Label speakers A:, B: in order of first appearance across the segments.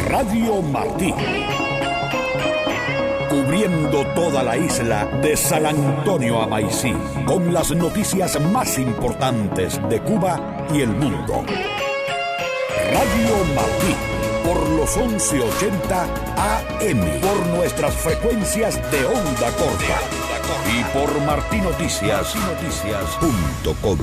A: Radio Martí. Cubriendo toda la isla de San Antonio a Maicí, con las noticias más importantes de Cuba y el mundo. Radio Martí, por los 1180 AM, por nuestras frecuencias de onda corta y por martinoticias.com.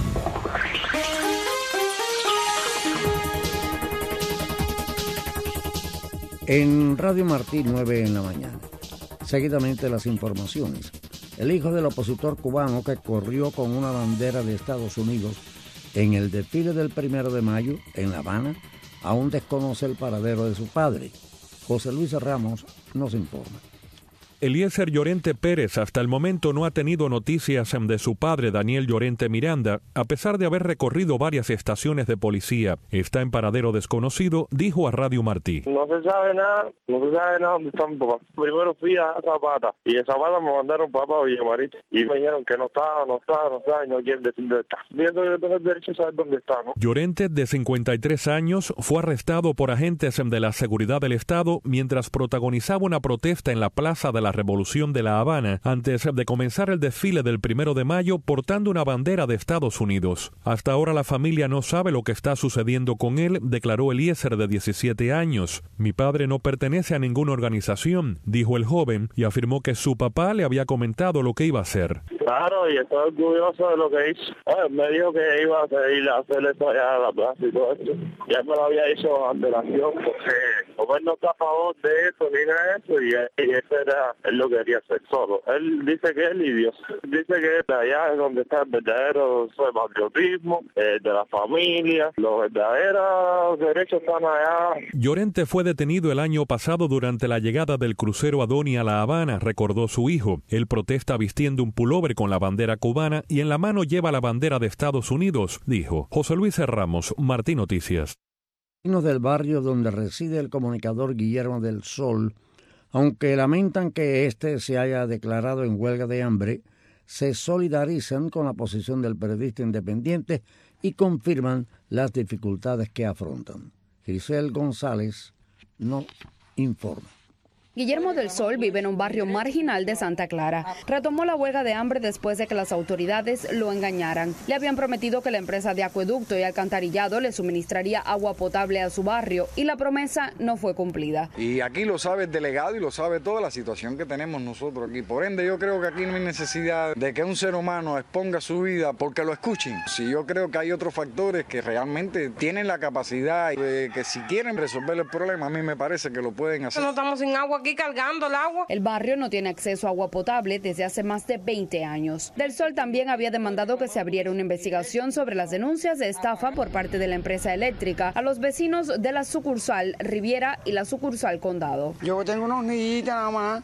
B: En Radio Martí, 9 en la mañana. Seguidamente las informaciones. El hijo del opositor cubano que corrió con una bandera de Estados Unidos en el desfile del 1 de mayo en La Habana aún desconoce el paradero de su padre. José Luis Ramos nos informa.
C: Eliezer Llorente Pérez hasta el momento no ha tenido noticias de su padre Daniel Llorente Miranda, a pesar de haber recorrido varias estaciones de policía. Está en paradero desconocido, dijo a Radio Martí.
D: No se sabe nada dónde está mi papá. Primero fui a Zapata y de Zapata me mandaron papá a Villamarita y me dijeron que no estaba y no quieren decir dónde está. Viendo que yo tengo el derecho a saber dónde está, ¿no?
C: Llorente, de 53 años, fue arrestado por agentes de la seguridad del Estado mientras protagonizaba una protesta en la Plaza de la Revolución de La Habana antes de comenzar el desfile del 1 de mayo portando una bandera de Estados Unidos. Hasta ahora la familia no sabe lo que está sucediendo con él, declaró Eliezer, de 17 años. Mi padre no pertenece a ninguna organización, dijo el joven, y afirmó que su papá le había comentado lo que iba a hacer.
D: Claro, y estoy orgulloso de lo que hizo. Me dijo que iba a ir a hacer eso allá a la plaza y todo eso. Ya me lo había dicho ante la acción, porque como él no está a favor de eso ni nada de eso, y eso era, él lo quería hacer solo. Él dice que él y Dios. Dice que allá es donde está el verdadero patriotismo, de la familia, los verdaderos derechos están allá.
C: Llorente fue detenido el año pasado durante la llegada del crucero Adoni a La Habana, recordó su hijo. Él protesta vistiendo un pullover con la bandera cubana y en la mano lleva la bandera de Estados Unidos, dijo. José Luis Ramos, Martí Noticias.
B: Del barrio donde reside el comunicador Guillermo del Sol, aunque lamentan que éste se haya declarado en huelga de hambre, se solidarizan con la posición del periodista independiente y confirman las dificultades que afrontan. Giselle González nos informa.
E: Guillermo del Sol vive en un barrio marginal de Santa Clara. Retomó la huelga de hambre después de que las autoridades lo engañaran. Le habían prometido que la empresa de acueducto y alcantarillado le suministraría agua potable a su barrio y la promesa no fue cumplida.
F: Y aquí lo sabe el delegado y lo sabe toda la situación que tenemos nosotros aquí. Por ende, yo creo que aquí no hay necesidad de que un ser humano exponga su vida porque lo escuchen. Si yo creo que hay otros factores que realmente tienen la capacidad de que si quieren resolver el problema, a mí me parece que lo pueden hacer.
G: No estamos sin agua aquí cargando el agua.
E: El barrio no tiene acceso a agua potable desde hace más de 20 años. Del Sol también había demandado que se abriera una investigación sobre las denuncias de estafa por parte de la empresa eléctrica a los vecinos de la sucursal Riviera y la sucursal Condado.
H: Yo tengo unos niñitos nada más,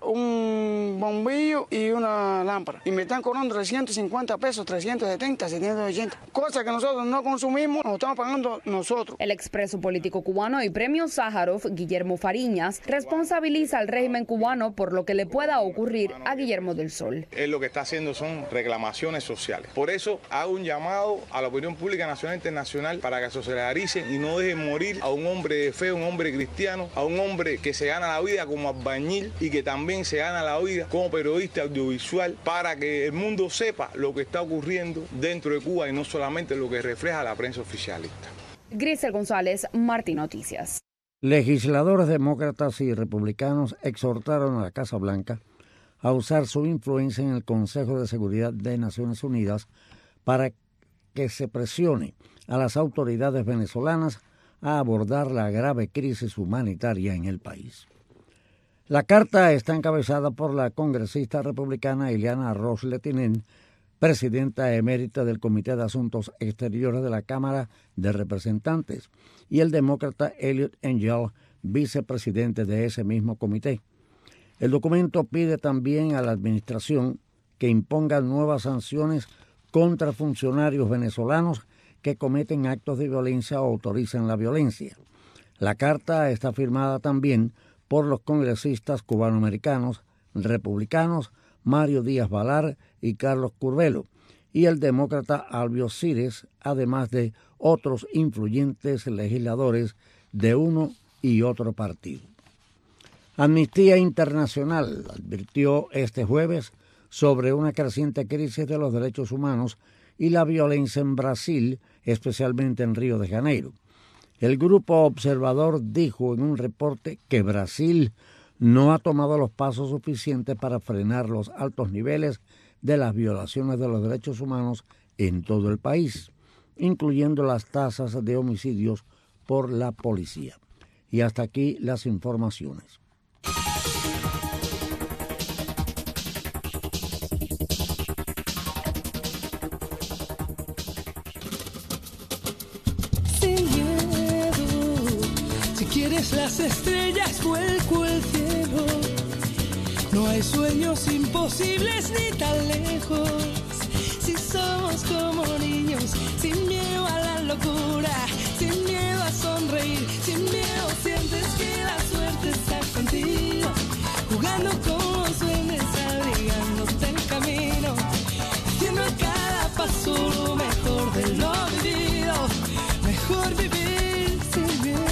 H: un bombillo y una lámpara. Y me están cobrando 350 pesos, 370, 780. Cosa que nosotros no consumimos, nos estamos pagando nosotros.
E: El expreso político cubano y premio Sájarov, Guillermo Fariñas, responsabiliza al régimen cubano por lo que le pueda ocurrir a Guillermo del Sol.
I: Él lo que está haciendo son reclamaciones sociales. Por eso hago un llamado a la opinión pública nacional e internacional para que se solidaricen y no dejen morir a un hombre de fe, un hombre cristiano, a un hombre que se gana la vida como albañil y que también se gana la vida como periodista audiovisual, para que el mundo sepa lo que está ocurriendo dentro de Cuba y no solamente lo que refleja la prensa oficialista.
E: Grisel González, Martí Noticias.
B: Legisladores demócratas y republicanos exhortaron a la Casa Blanca a usar su influencia en el Consejo de Seguridad de Naciones Unidas para que se presione a las autoridades venezolanas a abordar la grave crisis humanitaria en el país. La carta está encabezada por la congresista republicana Ileana Ros-Lehtinen, presidenta emérita del Comité de Asuntos Exteriores de la Cámara de Representantes, y el demócrata Eliot Engel, vicepresidente de ese mismo comité. El documento pide también a la administración que imponga nuevas sanciones contra funcionarios venezolanos que cometen actos de violencia o autorizan la violencia. La carta está firmada también por los congresistas cubanoamericanos, republicanos, Mario Díaz Balar y Carlos Curvelo, y el demócrata Albio Cires, además de otros influyentes legisladores de uno y otro partido. Amnistía Internacional advirtió este jueves sobre una creciente crisis de los derechos humanos y la violencia en Brasil, especialmente en Río de Janeiro. El grupo observador dijo en un reporte que Brasil no ha tomado los pasos suficientes para frenar los altos niveles de las violaciones de los derechos humanos en todo el país, incluyendo las tasas de homicidios por la policía. Y hasta aquí las informaciones.
J: Las estrellas vuelco el cielo, no hay sueños imposibles ni tan lejos. Si somos como niños, sin miedo a la locura, sin miedo a sonreír, sin miedo sientes que la suerte está contigo, jugando con los duendes, abrigándote el camino, haciendo a cada paso lo mejor de lo vivido, mejor vivir sin miedo.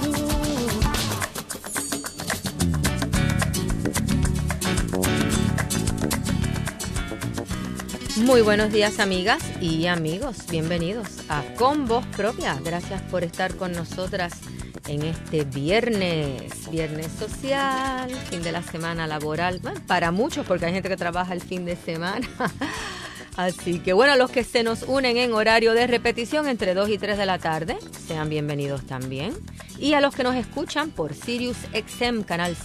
K: Muy buenos días, amigas y amigos. Bienvenidos a Con Voz Propia. Gracias por estar con nosotras en este viernes social, fin de la semana laboral. Bueno, para muchos, porque hay gente que trabaja el fin de semana. Así que bueno, los que se nos unen en horario de repetición entre 2 y 3 de la tarde, sean bienvenidos también. Y a los que nos escuchan por Sirius XM, canal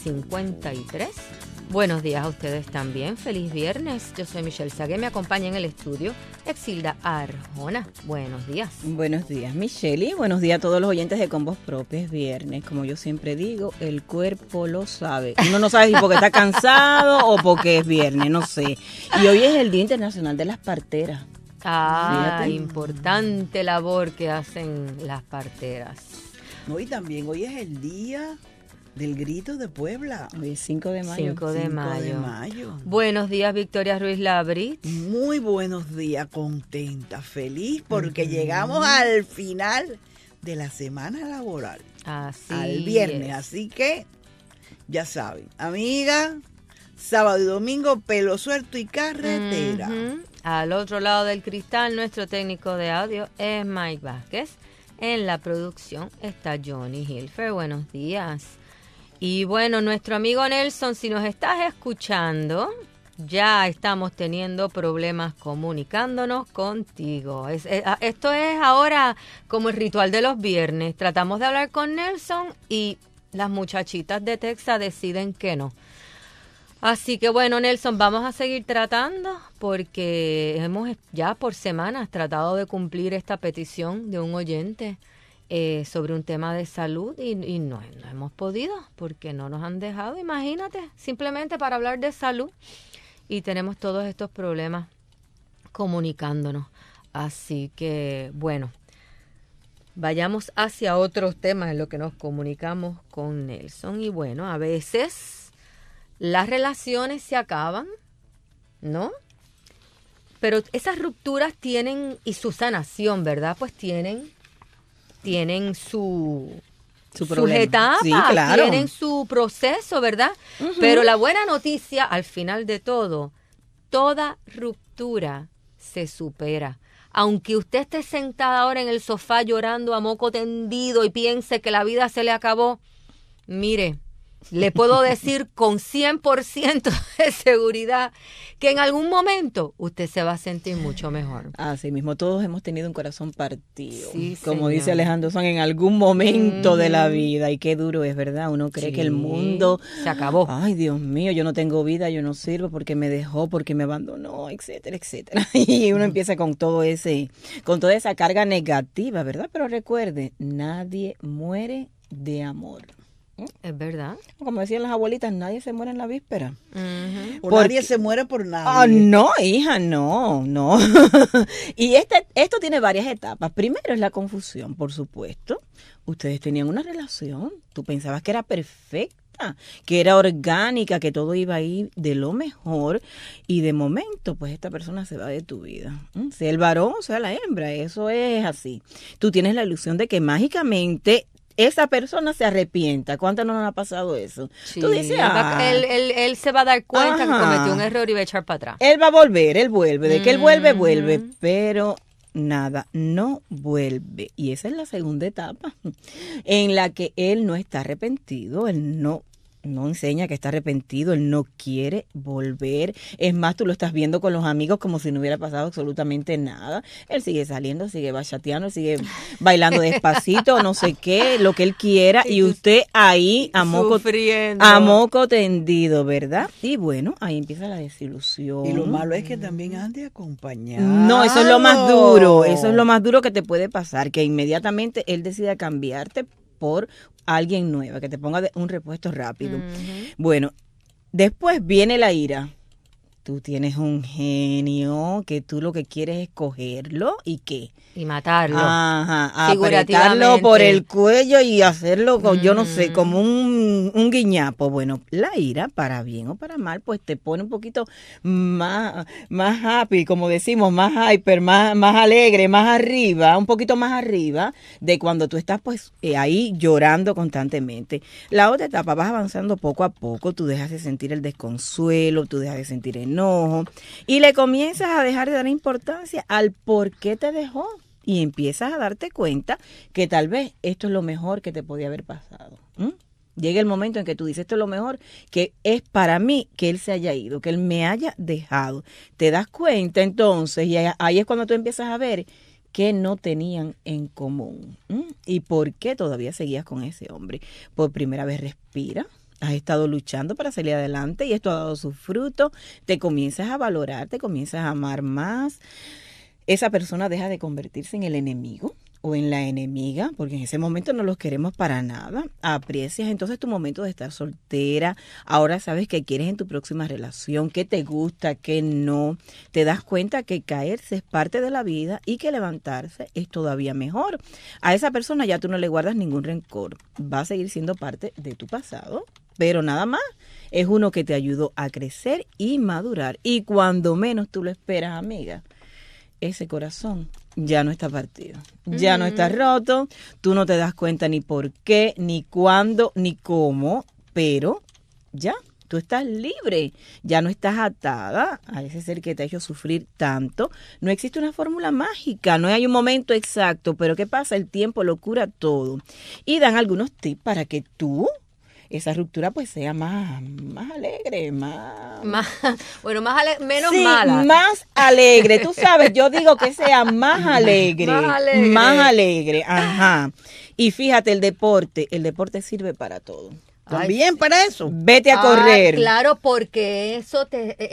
K: 153. Buenos días a ustedes también. Feliz viernes. Yo soy Michelle Sagué. Me acompaña en el estudio Exilda Arjona. Buenos días.
L: Buenos días, Michelle. Y buenos días a todos los oyentes de Con Voz Propia. Es viernes. Como yo siempre digo, el cuerpo lo sabe. Uno no sabe si porque está cansado o porque es viernes, no sé. Y hoy es el Día Internacional de las Parteras.
K: Fíjate. Importante labor que hacen las parteras.
M: No, y también hoy es el día del grito de Puebla.
L: Hoy es 5 de mayo.
K: 5 de mayo. Buenos días, Victoria Ruiz Labrit.
M: Muy buenos días, contenta, feliz, porque llegamos al final de la semana laboral.
K: Así
M: al viernes, así que, ya saben, amiga, sábado y domingo, pelo suelto y carretera.
K: Al otro lado del cristal, nuestro técnico de audio es Mike Vázquez. En la producción está Johnny Hilfer. Buenos días. Y bueno, nuestro amigo Nelson, si nos estás escuchando, ya estamos teniendo problemas comunicándonos contigo. Esto es ahora como el ritual de los viernes. Tratamos de hablar con Nelson y las muchachitas de Texas deciden que no. Así que bueno, Nelson, vamos a seguir tratando porque hemos ya por semanas tratado de cumplir esta petición de un oyente sobre un tema de salud y no hemos podido porque no nos han dejado, imagínate, simplemente para hablar de salud y tenemos todos estos problemas comunicándonos. Así que bueno, vayamos hacia otros temas en lo que nos comunicamos con Nelson. Y bueno, a veces las relaciones se acaban, ¿no? Pero esas rupturas tienen, y su sanación, ¿verdad? Pues tienen su etapa, sí, claro. Tienen su proceso, ¿verdad? Pero la buena noticia, al final de todo, toda ruptura se supera. Aunque usted esté sentada ahora en el sofá llorando a moco tendido y piense que la vida se le acabó, mire, le puedo decir con 100% de seguridad que en algún momento usted se va a sentir mucho mejor.
L: Así mismo, todos hemos tenido un corazón partido.
K: Sí,
L: como
K: señor.
L: Dice Alejandro Sanz, en algún momento de la vida. Y qué duro es, ¿verdad? Uno cree que el mundo
K: se acabó.
L: Ay, Dios mío, yo no tengo vida, yo no sirvo porque me dejó, porque me abandonó, etcétera, etcétera. Y uno empieza con toda esa carga negativa, ¿verdad? Pero recuerde, nadie muere de amor.
K: Es verdad.
L: Como decían las abuelitas, nadie se muere en la víspera.
M: Nadie se muere por nadie.
L: Ah, no, hija, no. Y esto tiene varias etapas. Primero es la confusión, por supuesto. Ustedes tenían una relación. Tú pensabas que era perfecta, que era orgánica, que todo iba a ir de lo mejor. Y de momento, pues esta persona se va de tu vida. Sea el varón o sea la hembra, eso es así. Tú tienes la ilusión de que mágicamente esa persona se arrepienta. ¿Cuánto no nos ha pasado eso?
K: Sí,
L: Tú dices,
K: él se va a dar cuenta que
L: Ajá.
K: cometió un error y va a echar para atrás.
L: Él va a volver, él vuelve. De que él vuelve, pero nada, no vuelve. Y esa es la segunda etapa en la que él no está arrepentido, él no enseña que está arrepentido, él no quiere volver. Es más, tú lo estás viendo con los amigos como si no hubiera pasado absolutamente nada. Él sigue saliendo, sigue bachateando, sigue bailando despacito, no sé qué, lo que él quiera, y usted ahí a moco tendido, ¿verdad? Y bueno, ahí empieza la desilusión.
M: Y lo malo es que también ande acompañado.
L: No, eso es lo más duro, eso es lo más duro que te puede pasar, que inmediatamente él decida cambiarte por alguien nueva, que te ponga un repuesto rápido. Bueno, después viene la ira. Tú tienes un genio que tú lo que quieres es cogerlo y ¿qué?
K: Y matarlo.
L: Ajá, apretarlo por el cuello y hacerlo, yo no sé, como un guiñapo. Bueno, la ira, para bien o para mal, pues te pone un poquito más happy, como decimos, más hyper, más alegre, más arriba, un poquito más arriba de cuando tú estás pues ahí llorando constantemente. La otra etapa, vas avanzando poco a poco, tú dejas de sentir el desconsuelo, tú dejas de sentir enojo y le comienzas a dejar de dar importancia al por qué te dejó. Y empiezas a darte cuenta que tal vez esto es lo mejor que te podía haber pasado. Llega el momento en que tú dices, esto es lo mejor que es para mí que él se haya ido, que él me haya dejado. Te das cuenta entonces, y ahí es cuando tú empiezas a ver que no tenían en común. Y por qué todavía seguías con ese hombre. Por primera vez respira. Has estado luchando para salir adelante y esto ha dado su fruto. Te comienzas a valorar, te comienzas a amar más. Esa persona deja de convertirse en el enemigo o en la enemiga, porque en ese momento no los queremos para nada. Aprecias entonces tu momento de estar soltera. Ahora sabes qué quieres en tu próxima relación, qué te gusta, qué no. Te das cuenta que caerse es parte de la vida y que levantarse es todavía mejor. A esa persona ya tú no le guardas ningún rencor. Va a seguir siendo parte de tu pasado, pero nada más. Es uno que te ayudó a crecer y madurar. Y cuando menos tú lo esperas, amiga, ese corazón ya no está partido, ya no está roto, tú no te das cuenta ni por qué, ni cuándo, ni cómo, pero ya, tú estás libre, ya no estás atada a ese ser que te ha hecho sufrir tanto. No existe una fórmula mágica, no hay un momento exacto, pero ¿qué pasa? El tiempo lo cura todo. Y dan algunos tips para que tú, esa ruptura pues sea más alegre, menos sí,
K: mala.
L: Más alegre, tú sabes, yo digo que sea más alegre. Más alegre, ajá. Y fíjate, el deporte sirve para todo.
M: También para eso.
L: Vete a correr.
K: Claro, porque eso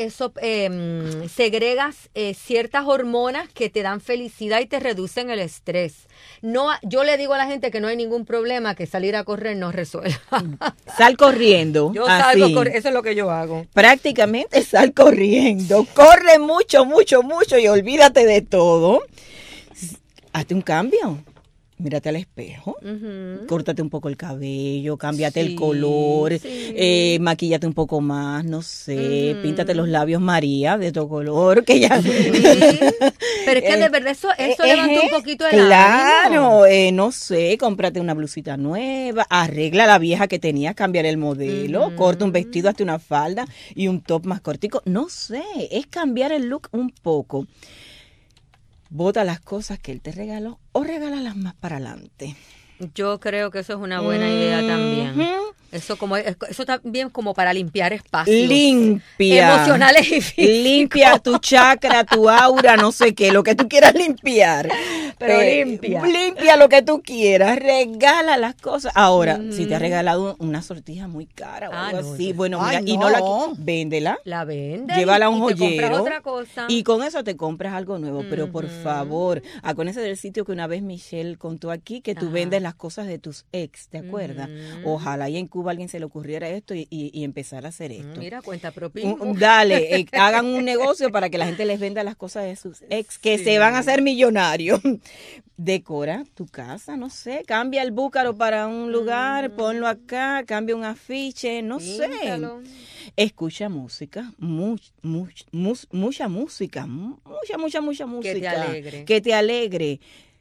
K: segregas ciertas hormonas que te dan felicidad y te reducen el estrés. No, yo le digo a la gente que no hay ningún problema, que salir a correr no resuelva.
L: Sal corriendo.
K: Yo salgo a correr, eso es lo que yo hago.
L: Prácticamente sal corriendo. Corre mucho, mucho, mucho y olvídate de todo. Hazte un cambio. Mírate al espejo, córtate un poco el cabello, cámbiate el color, maquíllate un poco más, no sé, píntate los labios María de tu color, que ya...
K: Pero es que de verdad eso levanta un poquito el
L: ánimo. No sé, cómprate una blusita nueva, arregla la vieja que tenías, cambiar el modelo, corta un vestido, hazte una falda y un top más cortico, no sé, es cambiar el look un poco. Bota las cosas que él te regaló o regálalas más para adelante.
K: Yo creo que eso es una buena idea también. Eso también como para limpiar espacios.
L: Limpia.
K: Emocionales y físicos.
L: Limpia tu chakra, tu aura, no sé qué, lo que tú quieras limpiar.
K: Pero limpia.
L: Limpia lo que tú quieras, regala las cosas. Ahora, si te ha regalado una sortija muy cara o algo así, bueno, mira, y no la véndela.
K: La vende.
L: Llévala a un joyero.
K: Te compras otra cosa.
L: Y con eso te compras algo nuevo, pero por favor, acuérdense del sitio que una vez Michelle contó aquí, que tú vendes las cosas de tus ex, ¿te acuerdas? Ojalá y en Cuba a alguien se le ocurriera esto y empezar a hacer esto.
K: Mira, cuenta propina.
L: Dale, hagan un negocio para que la gente les venda las cosas de sus ex, que se van a hacer millonarios. Decora tu casa, no sé, cambia el búcaro para un lugar, ponlo acá, cambia un afiche, no sé. Escucha música, mucha música, mucha música.
K: Que te alegre.
L: Que te alegre.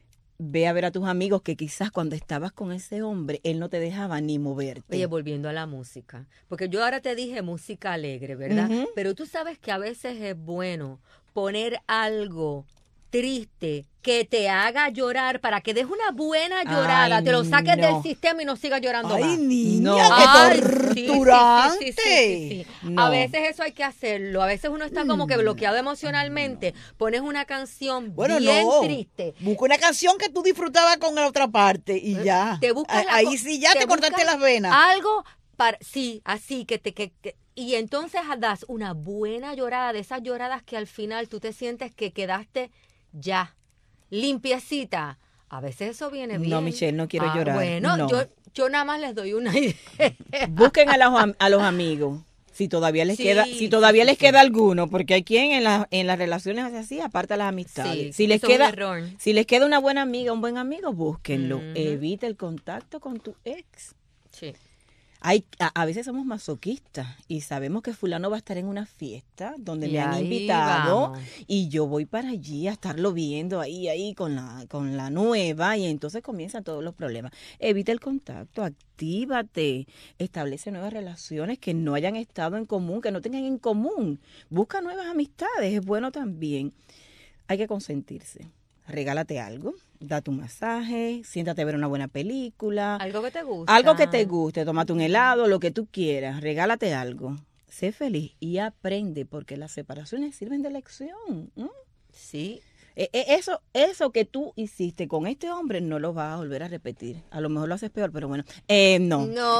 L: ve a ver a tus amigos que quizás cuando estabas con ese hombre, él no te dejaba ni moverte.
K: Oye, volviendo a la música, porque yo ahora te dije música alegre, ¿verdad?
L: Ujú.
K: Pero tú sabes que a veces es bueno poner algo triste que te haga llorar para que des una buena llorada,
L: Ay,
K: te lo saques
L: no.
K: del sistema y no sigas llorando
M: Ay,
K: más.
M: niña,
L: No.
M: qué
K: Ay,
M: torturante.
K: sí.
L: No.
K: A veces eso hay que hacerlo. A veces uno está como que bloqueado emocionalmente. Pones una canción
M: Bueno,
K: bien
M: no.
K: triste.
M: Busca una canción que tú disfrutabas con la otra parte y ya.
K: Te buscas la
M: Ahí
K: co-
M: sí ya te cortaste
K: buscas
M: las venas.
K: Algo para sí, así y entonces das una buena llorada, de esas lloradas que al final tú te sientes que quedaste ya limpiecita. A veces eso viene bien.
L: No, Michelle, no quiero llorar.
K: Bueno,
L: No.
K: yo nada más les doy una idea.
L: Busquen a los amigos. Si todavía les
K: Sí,
L: queda,
K: sí,
L: les
K: sí.
L: queda alguno, porque hay quien en las relaciones hace así, aparta las amistades.
K: Sí,
L: si les
K: eso es un
L: queda,
K: error.
L: si les queda una buena amiga, un buen amigo, búsquenlo.
K: Ujú.
L: Evita el contacto con tu ex.
K: Sí.
L: A veces somos masoquistas y sabemos que fulano va a estar en una fiesta donde
K: Y
L: me han
K: ahí
L: invitado
K: vamos.
L: y yo voy para allí a estarlo viendo ahí con la nueva, y entonces comienzan todos los problemas. Evita el contacto, actívate, establece nuevas relaciones que no hayan estado en común, que no tengan en común. Busca nuevas amistades, es bueno también. Hay que consentirse. Regálate algo, date un masaje, siéntate a ver una buena película.
K: Algo que te gusta.
L: Algo que te guste, tómate un helado, lo que tú quieras, regálate algo. Sé feliz y aprende, porque las separaciones sirven de lección.
K: Sí.
L: Eso que tú hiciste con este hombre no lo vas a volver a repetir. A lo mejor lo haces peor, pero bueno, no.
K: No.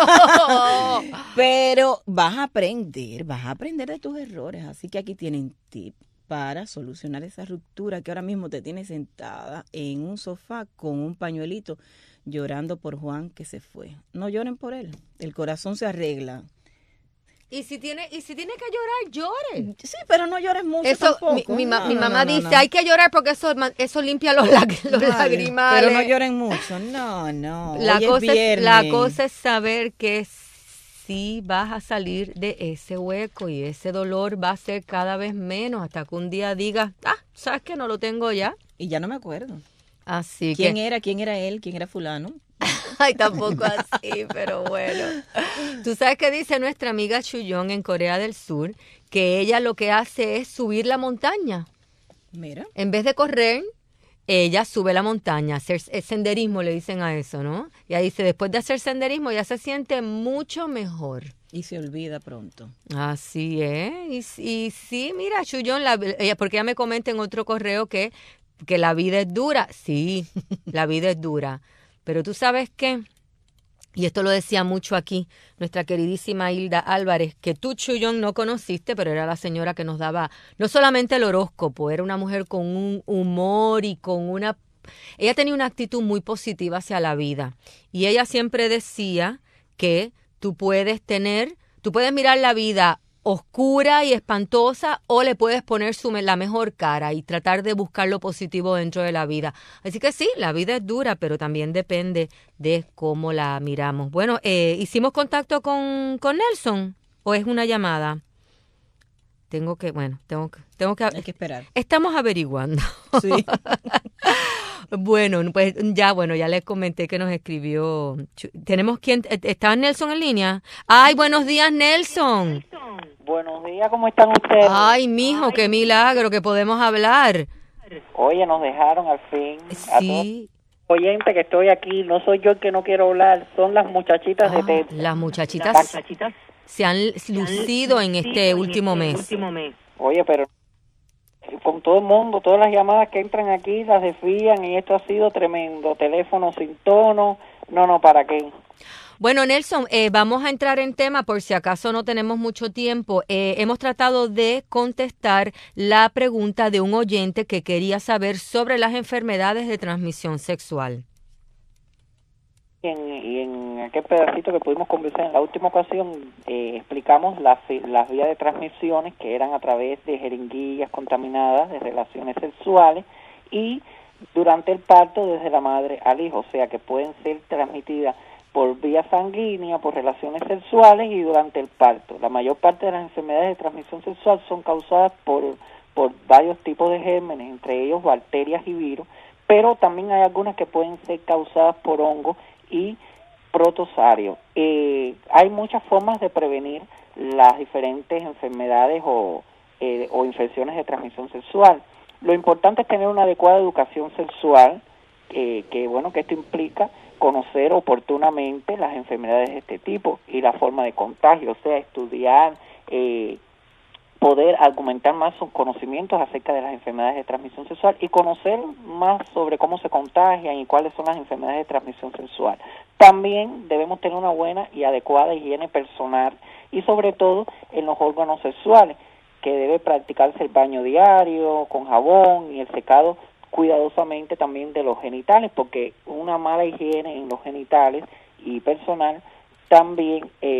L: Pero vas a aprender de tus errores. Así que aquí tienen tips para solucionar esa ruptura que ahora mismo te tiene sentada en un sofá con un pañuelito llorando por Juan que se fue. No lloren por él, el corazón se arregla.
K: Y si tiene que llorar, llore.
L: Sí, pero no llores mucho
K: Eso,
L: tampoco.
K: mi
L: No,
K: mamá
L: no,
K: dice,
L: no.
K: hay que llorar porque eso limpia los lagrimales.
L: Pero no lloren mucho, no.
K: La
L: Hoy es
K: cosa
L: viernes.
K: es saber que sí vas a salir de ese hueco y ese dolor va a ser cada vez menos hasta que un día digas, ¿sabes qué? No lo tengo ya.
L: Y ya no me acuerdo.
K: Así
L: ¿Quién
K: que...
L: era él? ¿Quién era fulano?
K: Ay, tampoco así, pero bueno. Tú sabes que dice nuestra amiga Chuyong en Corea del Sur, que ella lo que hace es subir la montaña.
L: Mira.
K: En vez de correr, ella sube la montaña, hacer senderismo le dicen a eso, ¿no? Y ahí dice, después de hacer senderismo ya se siente mucho mejor.
L: Y se olvida pronto.
K: Así es. Y sí, mira, Chuyong, porque ella me comenta en otro correo que la vida es dura. Sí, la vida es dura. Pero tú sabes qué, y esto lo decía mucho aquí nuestra queridísima Hilda Álvarez, que tú, Chuyong, no conociste, pero era la señora que nos daba no solamente el horóscopo, era una mujer con un humor y ella tenía una actitud muy positiva hacia la vida. Y ella siempre decía que tú puedes mirar la vida oscura y espantosa o le puedes poner la mejor cara y tratar de buscar lo positivo dentro de la vida. Así que sí, la vida es dura, pero también depende de cómo la miramos. Bueno, ¿hicimos contacto con Nelson o es una llamada? Tengo que
L: Hay que esperar.
K: Estamos averiguando.
L: Sí.
K: Bueno, pues ya les comenté que nos escribió. ¿Tenemos quién? ¿Está Nelson en línea? Ay, buenos días, Nelson.
N: Buenos días, ¿cómo están ustedes?
K: Ay, mijo, qué milagro que podemos hablar.
N: Oye, nos dejaron al fin.
K: Sí.
N: Oyente que estoy aquí, no soy yo el que no quiero hablar, son las muchachitas de TED.
K: Las muchachitas se han lucido en este último mes.
N: Oye, pero con todo el mundo, todas las llamadas que entran aquí las desvían y esto ha sido tremendo. Teléfono sin tono, no, ¿para qué?
K: Bueno, Nelson, vamos a entrar en tema por si acaso no tenemos mucho tiempo. Hemos tratado de contestar la pregunta de un oyente que quería saber sobre las enfermedades de transmisión sexual.
N: Y en aquel pedacito que pudimos conversar en la última ocasión, explicamos las vías de transmisiones que eran a través de jeringuillas contaminadas de relaciones sexuales y durante el parto desde la madre al hijo, o sea que pueden ser transmitidas por vía sanguínea, por relaciones sexuales y durante el parto. La mayor parte de las enfermedades de transmisión sexual son causadas por varios tipos de gérmenes, entre ellos bacterias y virus, pero también hay algunas que pueden ser causadas por hongos y protozoarios. Hay muchas formas de prevenir las diferentes enfermedades o infecciones de transmisión sexual. Lo importante es tener una adecuada educación sexual, que esto implica conocer oportunamente las enfermedades de este tipo y la forma de contagio, o sea, estudiar, poder argumentar más sus conocimientos acerca de las enfermedades de transmisión sexual y conocer más sobre cómo se contagian y cuáles son las enfermedades de transmisión sexual. También debemos tener una buena y adecuada higiene personal y sobre todo en los órganos sexuales, que debe practicarse el baño diario con jabón y el secado cuidadosamente también de los genitales, porque una mala higiene en los genitales y personal también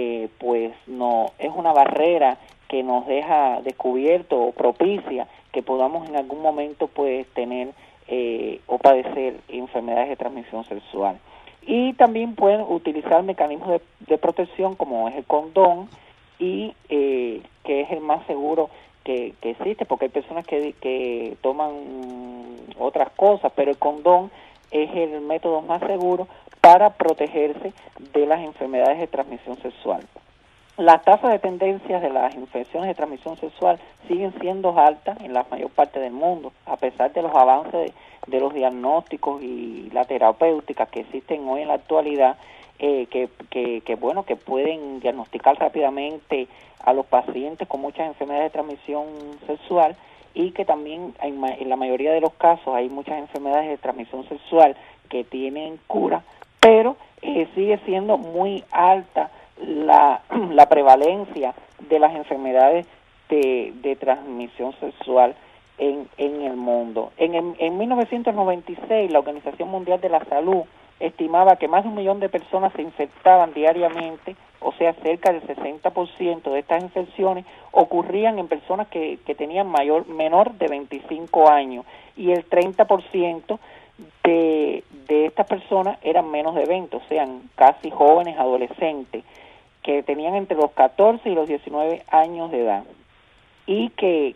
N: no es una barrera que nos deja descubierto o propicia que podamos en algún momento tener o padecer enfermedades de transmisión sexual. Y también pueden utilizar mecanismos de protección como es el condón y que es el más seguro que existe, porque hay personas que toman otras cosas, pero el condón es el método más seguro para protegerse de las enfermedades de transmisión sexual. Las tasas de tendencias de las infecciones de transmisión sexual siguen siendo altas en la mayor parte del mundo, a pesar de los avances de los diagnósticos y la terapéutica que existen hoy en la actualidad, que pueden diagnosticar rápidamente a los pacientes con muchas enfermedades de transmisión sexual, y que también en la mayoría de los casos hay muchas enfermedades de transmisión sexual que tienen cura, pero sigue siendo muy alta la prevalencia de las enfermedades de transmisión sexual en el mundo. En 1996 la Organización Mundial de la Salud estimaba que más de 1 millón de personas se infectaban diariamente, o sea, cerca del 60% de estas infecciones ocurrían en personas que tenían menor de 25 años, y el 30% de estas personas eran menos de 20, o sea, casi jóvenes adolescentes, que tenían entre los 14 y los 19 años de edad. Y que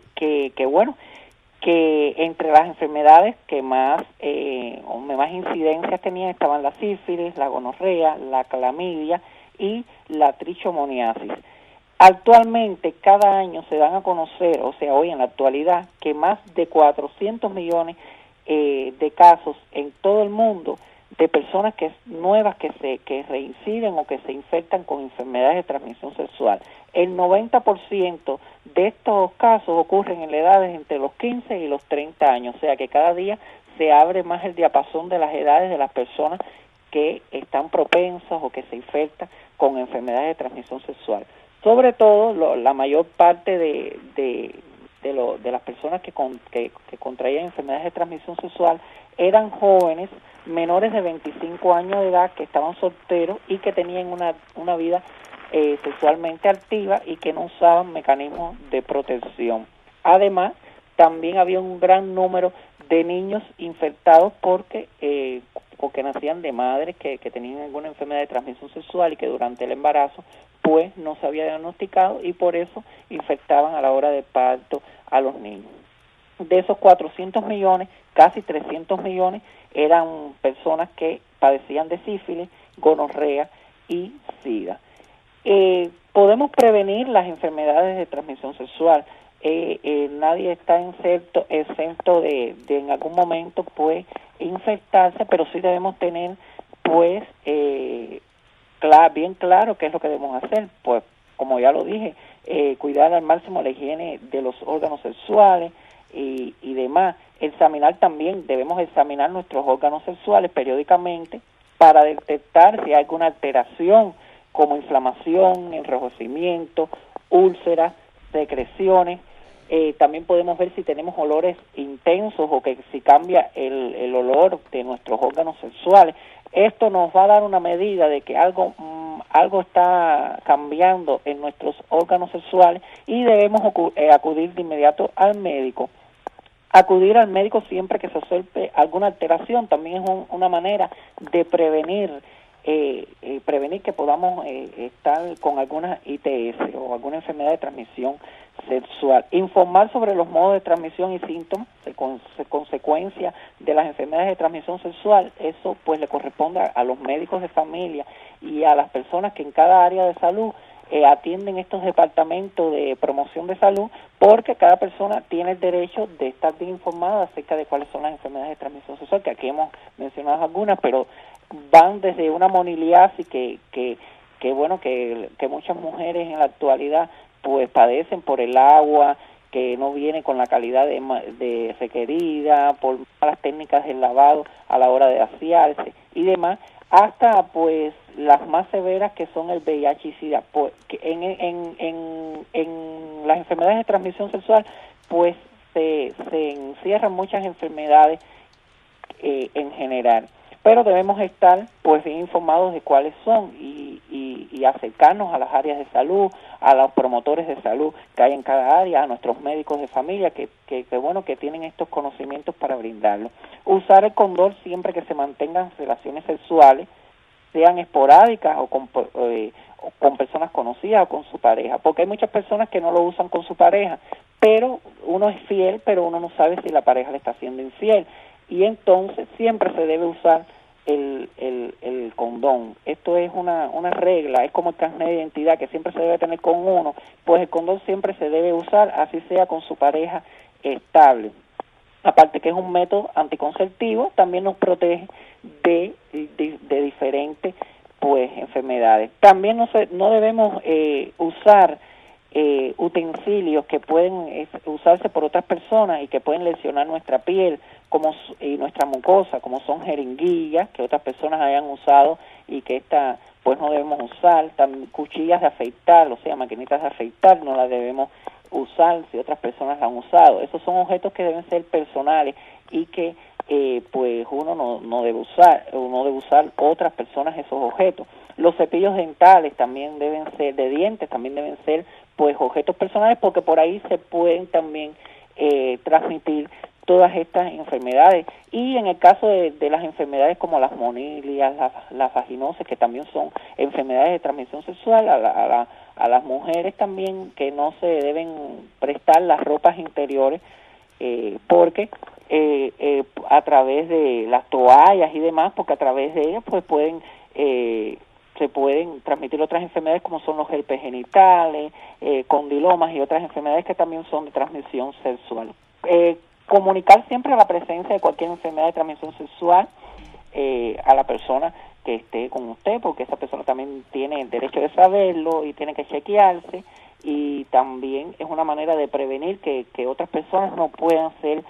N: entre las enfermedades que más incidencias tenían estaban la sífilis, la gonorrea, la clamidia y la trichomoniasis. Actualmente, cada año se dan a conocer, o sea, hoy en la actualidad, que más de 400 millones de casos en todo el mundo de personas nuevas que reinciden o que se infectan con enfermedades de transmisión sexual. El 90% de estos casos ocurren en edades entre los 15 y los 30 años, o sea que cada día se abre más el diapasón de las edades de las personas que están propensas o que se infectan con enfermedades de transmisión sexual. Sobre todo, la mayor parte de las personas que contraían enfermedades de transmisión sexual eran jóvenes menores de 25 años de edad que estaban solteros y que tenían una vida sexualmente activa y que no usaban mecanismos de protección. Además, también había un gran número de niños infectados porque nacían de madres que tenían alguna enfermedad de transmisión sexual y que durante el embarazo pues no se había diagnosticado, y por eso infectaban a la hora de parto a los niños. De esos 400 millones, casi 300 millones eran personas que padecían de sífilis, gonorrea y sida. Podemos prevenir las enfermedades de transmisión sexual. Nadie está exento de en algún momento pues infectarse, pero sí debemos tener pues bien claro qué es lo que debemos hacer. Pues como ya lo dije, cuidar al máximo la higiene de los órganos sexuales y demás. Debemos examinar nuestros órganos sexuales periódicamente para detectar si hay alguna alteración como inflamación, enrojecimiento, úlceras, secreciones. También podemos ver si tenemos olores intensos o que si cambia el olor de nuestros órganos sexuales. Esto nos va a dar una medida de que algo está cambiando en nuestros órganos sexuales y debemos acudir de inmediato al médico. Acudir al médico siempre que se observe alguna alteración también es una manera de prevenir que podamos estar con alguna ITS o alguna enfermedad de transmisión sexual. Informar sobre los modos de transmisión y síntomas, consecuencia de las enfermedades de transmisión sexual, eso pues le corresponde a los médicos de familia y a las personas que en cada área de salud atienden estos departamentos de promoción de salud, porque cada persona tiene el derecho de estar bien informada acerca de cuáles son las enfermedades de transmisión sexual, que aquí hemos mencionado algunas, pero van desde una moniliasis que muchas mujeres en la actualidad pues padecen por el agua que no viene con la calidad de requerida, por malas técnicas del lavado a la hora de asearse y demás, hasta pues las más severas que son el VIH y SIDA. Pues, en las enfermedades de transmisión sexual pues se encierran muchas enfermedades en general, pero debemos estar pues bien informados de cuáles son y acercarnos a las áreas de salud, a los promotores de salud que hay en cada área, a nuestros médicos de familia que tienen estos conocimientos para brindarlos. Usar el condón siempre que se mantengan relaciones sexuales, sean esporádicas o con personas conocidas o con su pareja, porque hay muchas personas que no lo usan con su pareja, pero uno es fiel, pero uno no sabe si la pareja le está siendo infiel, y entonces siempre se debe usar el condón. Esto es una regla, es como el carnet de identidad que siempre se debe tener con uno, pues el condón siempre se debe usar, así sea con su pareja estable. Aparte que es un método anticonceptivo, también nos protege de diferentes pues enfermedades. También no debemos usar utensilios que pueden usarse por otras personas y que pueden lesionar nuestra piel y nuestra mucosa, como son jeringuillas que otras personas hayan usado y que esta pues no debemos usar. También cuchillas de afeitar, o sea, maquinitas de afeitar, no las debemos usar si otras personas la han usado. Esos son objetos que deben ser personales y que pues uno no debe usar, o no debe usar otras personas esos objetos. Los cepillos dentales también deben ser, de dientes también deben ser pues objetos personales, porque por ahí se pueden también transmitir todas estas enfermedades. Y en el caso de las enfermedades como las monilias, las vaginosis, que también son enfermedades de transmisión sexual, a las mujeres también que no se deben prestar las ropas interiores, porque a través de las toallas y demás, porque a través de ellas pues se pueden transmitir otras enfermedades como son los herpes genitales, condilomas y otras enfermedades que también son de transmisión sexual. Comunicar siempre la presencia de cualquier enfermedad de transmisión sexual a la persona que esté con usted, porque esa persona también tiene el derecho de saberlo y tiene que chequearse, y también es una manera de prevenir que otras personas no puedan ser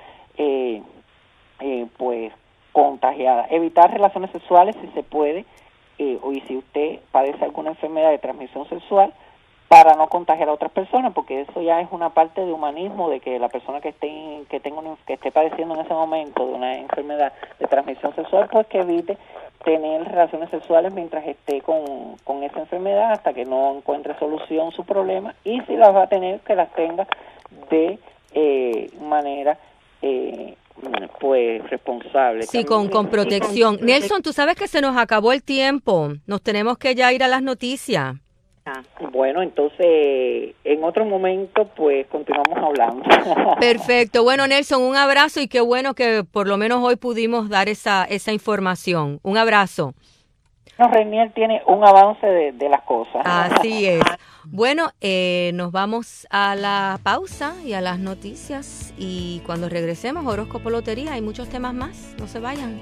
N: pues contagiadas. Evitar relaciones sexuales si se puede, y si usted padece alguna enfermedad de transmisión sexual, para no contagiar a otras personas, porque eso ya es una parte de humanismo, de que la persona que esté padeciendo en ese momento de una enfermedad de transmisión sexual, pues que evite tener relaciones sexuales mientras esté con esa enfermedad hasta que no encuentre solución su problema, y si las va a tener, que las tenga de manera pues responsable.
K: Sí, con protección. Nelson, tú sabes que se nos acabó el tiempo, nos tenemos que ya ir a las noticias.
N: Bueno, entonces en otro momento pues continuamos hablando.
K: Perfecto. Bueno, Nelson, un abrazo, y qué bueno que por lo menos hoy pudimos dar esa información. Un abrazo.
N: Renier tiene un avance de las cosas.
K: Así es. Bueno, nos vamos a la pausa y a las noticias, y cuando regresemos, horóscopo, lotería, hay muchos temas más. No se vayan.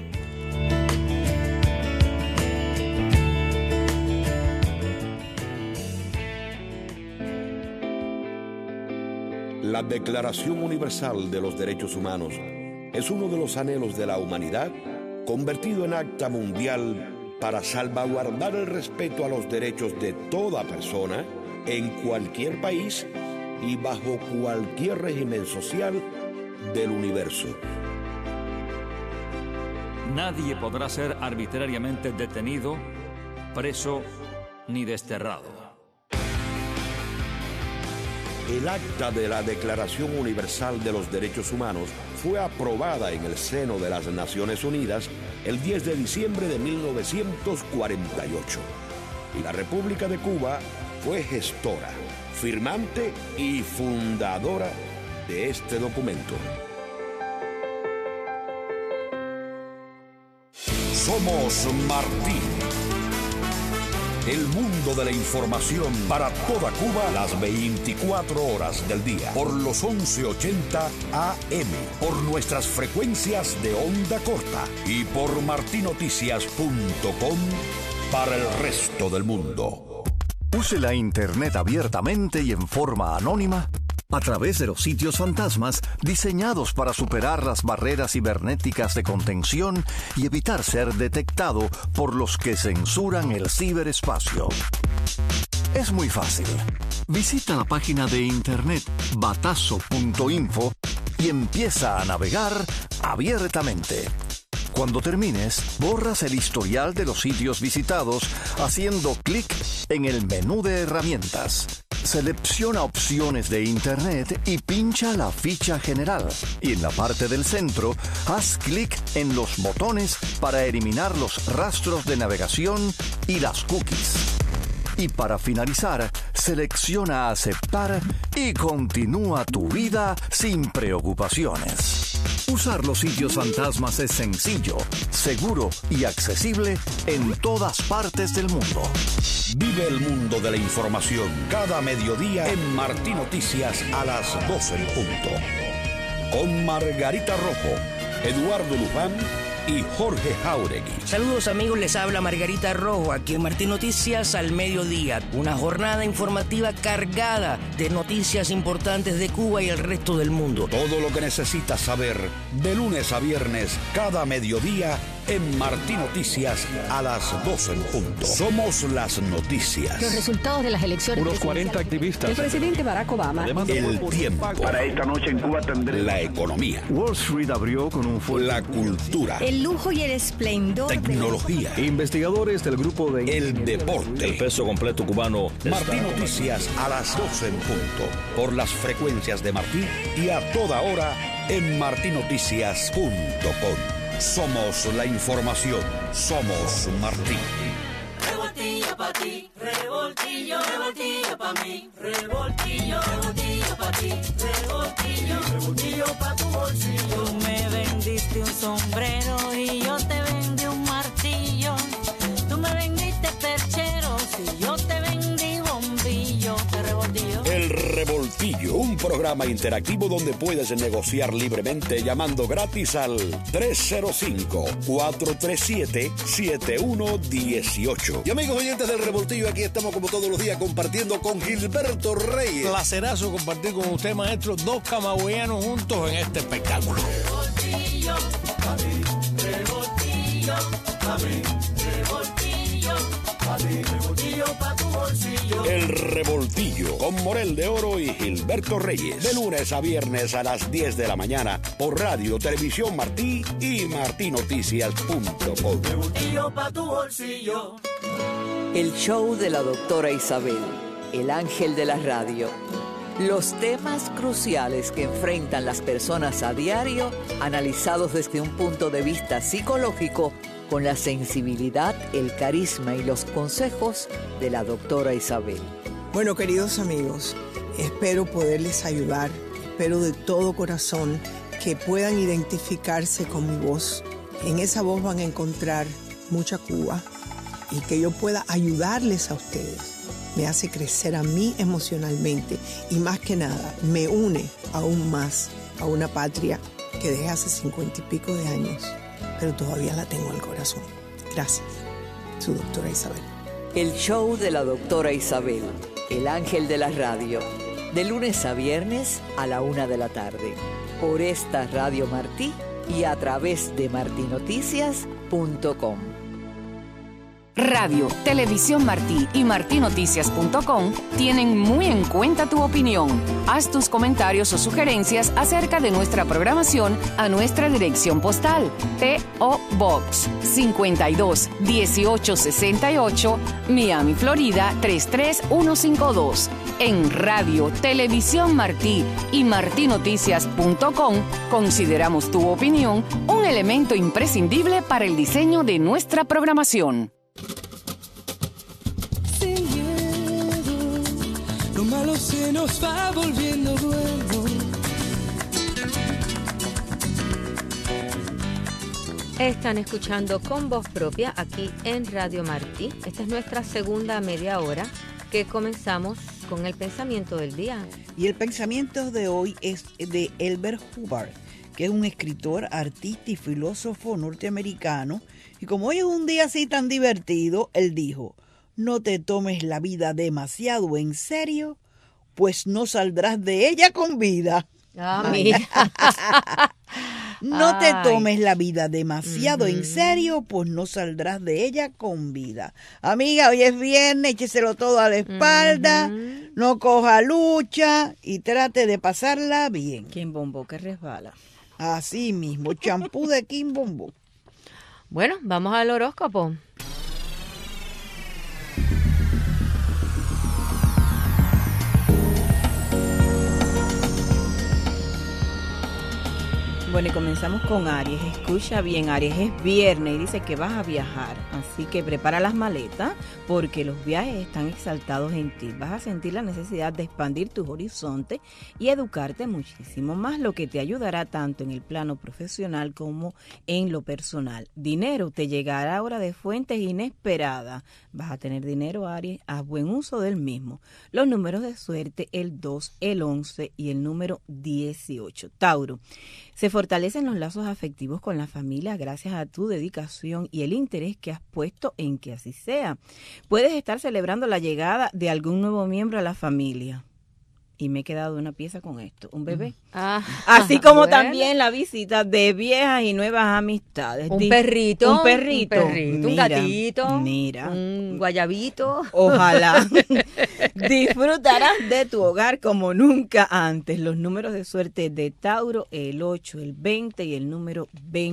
A: La Declaración Universal de los Derechos Humanos es uno de los anhelos de la humanidad, convertido en acta mundial para salvaguardar el respeto a los derechos de toda persona en cualquier país y bajo cualquier régimen social del universo.
O: Nadie podrá ser arbitrariamente detenido, preso ni desterrado.
A: El acta de la Declaración Universal de los Derechos Humanos fue aprobada en el seno de las Naciones Unidas el 10 de diciembre de 1948. Y la República de Cuba fue gestora, firmante y fundadora de este documento. Somos Martí. El mundo de la información para toda Cuba las 24 horas del día. Por los 1180 AM. Por nuestras frecuencias de onda corta. Y por martinoticias.com para el resto del mundo.
P: Use la Internet abiertamente y en forma anónima a través de los sitios fantasmas diseñados para superar las barreras cibernéticas de contención y evitar ser detectado por los que censuran el ciberespacio. Es muy fácil. Visita la página de internet batazo.info y empieza a navegar abiertamente. Cuando termines, borras el historial de los sitios visitados haciendo clic en el menú de herramientas. Selecciona opciones de Internet y pincha la ficha general. Y en la parte del centro, haz clic en los botones para eliminar los rastros de navegación y las cookies. Y para finalizar, selecciona aceptar y continúa tu vida sin preocupaciones. Usar los sitios fantasmas es sencillo, seguro y accesible en todas partes del mundo.
A: Vive el mundo de la información cada mediodía en Martí Noticias a las 12 en punto. Con Margarita Rojo, Eduardo Luján y Jorge Jauregui.
Q: Saludos amigos, les habla Margarita Rojo aquí en Martí Noticias al mediodía. Una jornada informativa cargada de noticias importantes de Cuba y el resto del mundo.
A: Todo lo que necesitas saber de lunes a viernes cada mediodía en Martí Noticias a las 12 en punto. Somos las noticias.
R: Los resultados de las elecciones.
C: Unos 40 activistas.
R: El presidente Barack Obama.
A: El tiempo.
S: Para esta noche en Cuba tendré
A: la economía.
P: Wall Street abrió con un fuerte.
A: La cultura.
R: El lujo y el esplendor.
A: Tecnología.
T: Investigadores del grupo de.
A: El deporte.
T: El peso completo cubano.
A: Martí Noticias a las 12 en punto. Por las frecuencias de Martí y a toda hora en martinoticias.com. Somos la información. Somos Martí.
J: Revoltillo pa' ti, revoltillo, revoltillo pa' mí, revoltillo, revoltillo pa' ti, revoltillo, revoltillo pa' tu bolsillo.
U: Tú me vendiste un sombrero y yo te vendí un martillo. Tú me vendiste percheros y yo te vendí bombillo. ¿Te revoltillo?
A: El Revoltillo, un programa interactivo donde puedes negociar libremente llamando gratis al 305-437-7118.
V: Y amigos oyentes del Revoltillo, aquí estamos como todos los días compartiendo con Gilberto Reyes.
W: Placerazo compartir con usted, maestro, dos camagüeyanos juntos en este espectáculo.
J: Revoltillo, pa' mí, revoltillo, pa' mí, revoltillo, pa' mí, revoltillo pa' tu bolsillo.
A: El Revoltillo con Morel de Oro y Gilberto Reyes. De lunes a viernes a las 10 de la mañana por Radio Televisión Martí y martinoticias.com.
J: Revoltillo pa' tu bolsillo.
X: El show de la doctora Isabel, el ángel de la radio. Los temas cruciales que enfrentan las personas a diario, analizados desde un punto de vista psicológico, con la sensibilidad, el carisma y los consejos de la doctora Isabel.
Y: Bueno, queridos amigos, espero poderles ayudar, espero de todo corazón que puedan identificarse con mi voz. En esa voz van a encontrar mucha Cuba y que yo pueda ayudarles a ustedes. Me hace crecer a mí emocionalmente y más que nada me une aún más a una patria que dejé hace 50 y pico de años, pero todavía la tengo en el corazón. Gracias, su doctora Isabel.
X: El show de la doctora Isabel, el ángel de la radio, de lunes a viernes a la 1 de la tarde, por esta Radio Martí y a través de martinoticias.com.
Z: Radio, Televisión Martí y martinoticias.com tienen muy en cuenta tu opinión. Haz tus comentarios o sugerencias acerca de nuestra programación a nuestra dirección postal P.O. Box 52 1868, Miami, Florida 33152. En Radio, Televisión Martí y martinoticias.com consideramos tu opinión un elemento imprescindible para el diseño de nuestra programación.
J: Lo malo todo se nos va volviendo bueno.
K: Están escuchando Con Voz Propia aquí en Radio Martí. Esta es nuestra segunda media hora que comenzamos con el pensamiento del día.
M: Y el pensamiento de hoy es de Elbert Hubbard, que es un escritor, artista y filósofo norteamericano. Y como hoy es un día así tan divertido, él dijo: no te tomes la vida demasiado en serio, pues no saldrás de ella con vida.
K: Mira.
M: No te tomes la vida demasiado en serio, pues no saldrás de ella con vida. Amiga, hoy es viernes, écheselo todo a la espalda, no coja lucha y trate de pasarla bien.
L: Quimbombó que resbala.
M: Así mismo, champú de Quimbombó.
K: Bueno, vamos al horóscopo.
L: Bueno, y comenzamos con Aries. Escucha bien, Aries, es viernes y dice que vas a viajar. Así que prepara las maletas porque los viajes están exaltados en ti. Vas a sentir la necesidad de expandir tus horizontes y educarte muchísimo más, lo que te ayudará tanto en el plano profesional como en lo personal. Dinero te llegará ahora de fuentes inesperadas. Vas a tener dinero, Aries, haz buen uso del mismo. Los números de suerte, el 2, el 11 y el número 18. Tauro. Se fortalecen los lazos afectivos con la familia gracias a tu dedicación y el interés que has puesto en que así sea. Puedes estar celebrando la llegada de algún nuevo miembro a la familia. Y me he quedado de una pieza con esto, un bebé. Así como bueno, también la visita de viejas y nuevas amistades.
K: Un perrito,
L: un perrito,
K: mira, un gatito, mira, un guayabito.
L: Ojalá. Disfrutarás de tu hogar como nunca antes. Los números de suerte de Tauro, el 8, el 20 y el número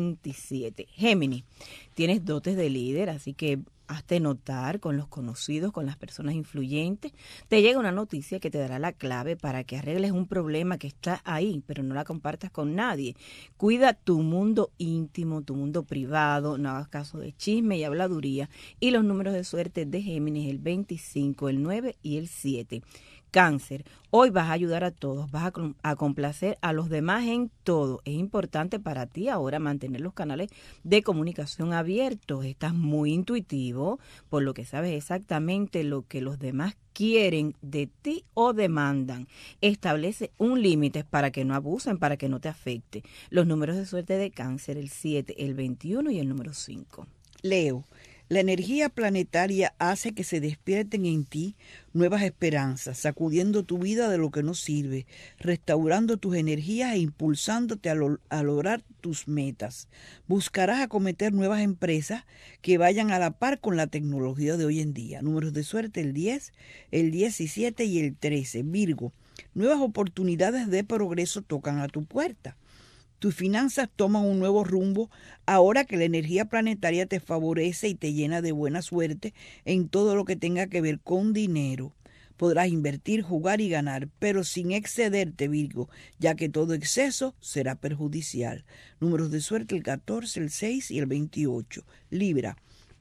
L: 27. Géminis, tienes dotes de líder, así que hazte notar con los conocidos, con las personas influyentes. Te llega una noticia que te dará la clave para que arregles un problema que está ahí, pero no la compartas con nadie. Cuida tu mundo íntimo, tu mundo privado, no hagas caso de chisme y habladuría. Y los números de suerte de Géminis, el 25, el 9 y el 7. Cáncer, hoy vas a ayudar a todos, vas a complacer a los demás en todo. Es importante para ti ahora mantener los canales de comunicación abiertos. Estás muy intuitivo, por lo que sabes exactamente lo que los demás quieren de ti o demandan. Establece un límite para que no abusen, para que no te afecte. Los números de suerte de Cáncer, el 7, el 21 y el número 5.
M: Leo. La energía planetaria hace que se despierten en ti nuevas esperanzas, sacudiendo tu vida de lo que no sirve, restaurando tus energías e impulsándote a lograr tus metas. Buscarás acometer nuevas empresas que vayan a la par con la tecnología de hoy en día. Números de suerte, el 10, el 17 y el 13. Virgo, nuevas oportunidades de progreso tocan a tu puerta. Tus finanzas toman un nuevo rumbo ahora que la energía planetaria te favorece y te llena de buena suerte en todo lo que tenga que ver con dinero. Podrás invertir, jugar y ganar, pero sin excederte, Virgo, ya que todo exceso será perjudicial. Números de suerte, el 14, el 6 y el 28. Libra.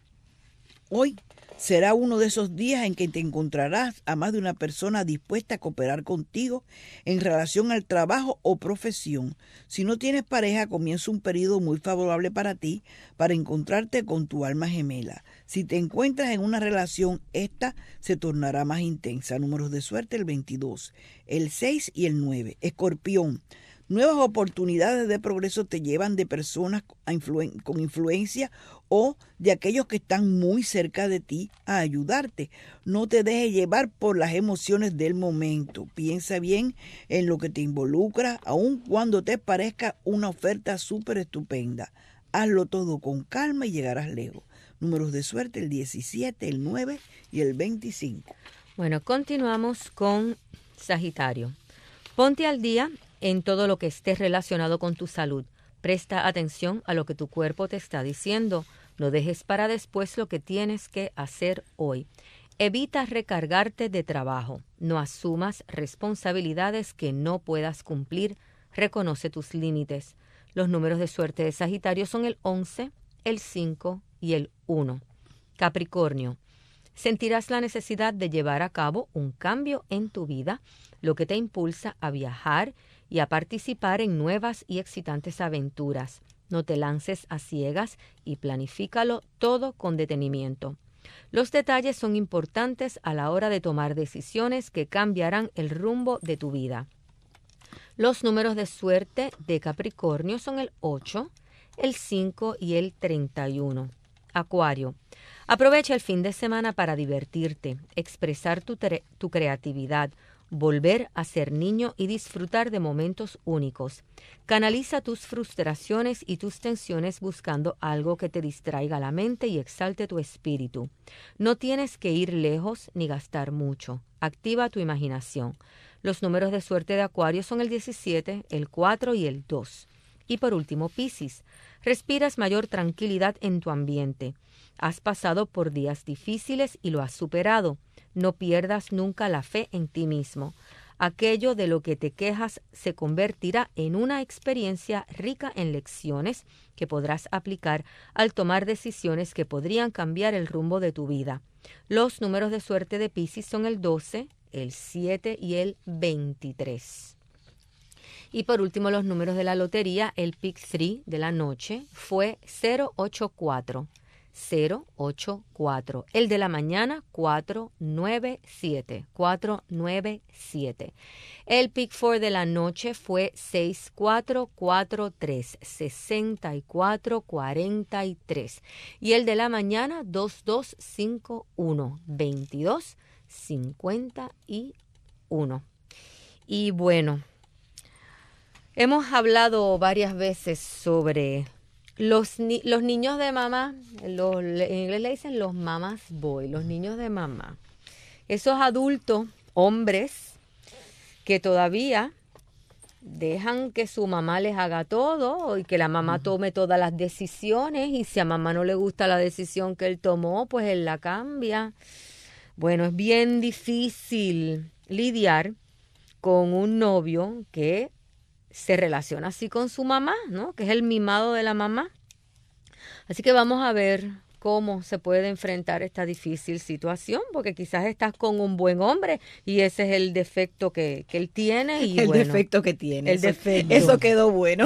M: Hoy será uno de esos días en que te encontrarás a más de una persona dispuesta a cooperar contigo en relación al trabajo o profesión. Si no tienes pareja, comienza un periodo muy favorable para ti para encontrarte con tu alma gemela. Si te encuentras en una relación, esta se tornará más intensa. Números de suerte, el 22, el 6 y el 9. Escorpión. Nuevas oportunidades de progreso te llevan de personas con influencia o de aquellos que están muy cerca de ti a ayudarte. No te dejes llevar por las emociones del momento. Piensa bien en lo que te involucra, aun cuando te parezca una oferta súper estupenda. Hazlo todo con calma y llegarás lejos. Números de suerte, el 17, el 9 y el 25.
K: Bueno, continuamos con Sagitario. Ponte al día en todo lo que esté relacionado con tu salud. Presta atención a lo que tu cuerpo te está diciendo. No dejes para después lo que tienes que hacer hoy. Evita recargarte de trabajo. No asumas responsabilidades que no puedas cumplir. Reconoce tus límites. Los números de suerte de Sagitario son el 11, el 5 y el 1. Capricornio. Sentirás la necesidad de llevar a cabo un cambio en tu vida, lo que te impulsa a viajar y a participar en nuevas y excitantes aventuras. No te lances a ciegas y planifícalo todo con detenimiento. Los detalles son importantes a la hora de tomar decisiones que cambiarán el rumbo de tu vida. Los números de suerte de Capricornio son el 8, el 5 y el 31. Acuario. Aprovecha el fin de semana para divertirte, expresar tu creatividad, volver a ser niño y disfrutar de momentos únicos. Canaliza tus frustraciones y tus tensiones buscando algo que te distraiga la mente y exalte tu espíritu. No tienes que ir lejos ni gastar mucho. Activa tu imaginación. Los números de suerte de Acuario son el 17, el 4 y el 2. Y por último, Piscis. Respiras mayor tranquilidad en tu ambiente. Has pasado por días difíciles y lo has superado. No pierdas nunca la fe en ti mismo. Aquello de lo que te quejas se convertirá en una experiencia rica en lecciones que podrás aplicar al tomar decisiones que podrían cambiar el rumbo de tu vida. Los números de suerte de Piscis son el 12, el 7 y el 23. Y por último, los números de la lotería, el Pick 3 de la noche fue 084. 084. El de la mañana, 497. 497. El Pick 4 de la noche fue 6443. 6443. Y el de la mañana, 2251. 2251. Y bueno, hemos hablado varias veces sobre los niños de mamá, en inglés le dicen los mamas boy, los niños de mamá. Esos adultos, hombres, que todavía dejan que su mamá les haga todo y que la mamá tome todas las decisiones, y si a mamá no le gusta la decisión que él tomó, pues él la cambia. Bueno, es bien difícil lidiar con un novio que se relaciona así con su mamá, ¿no? Que es el mimado de la mamá. Así que vamos a ver cómo se puede enfrentar esta difícil situación, porque quizás estás con un buen hombre y ese es el defecto que él tiene. Y
L: el defecto que tiene. Eso quedó bueno.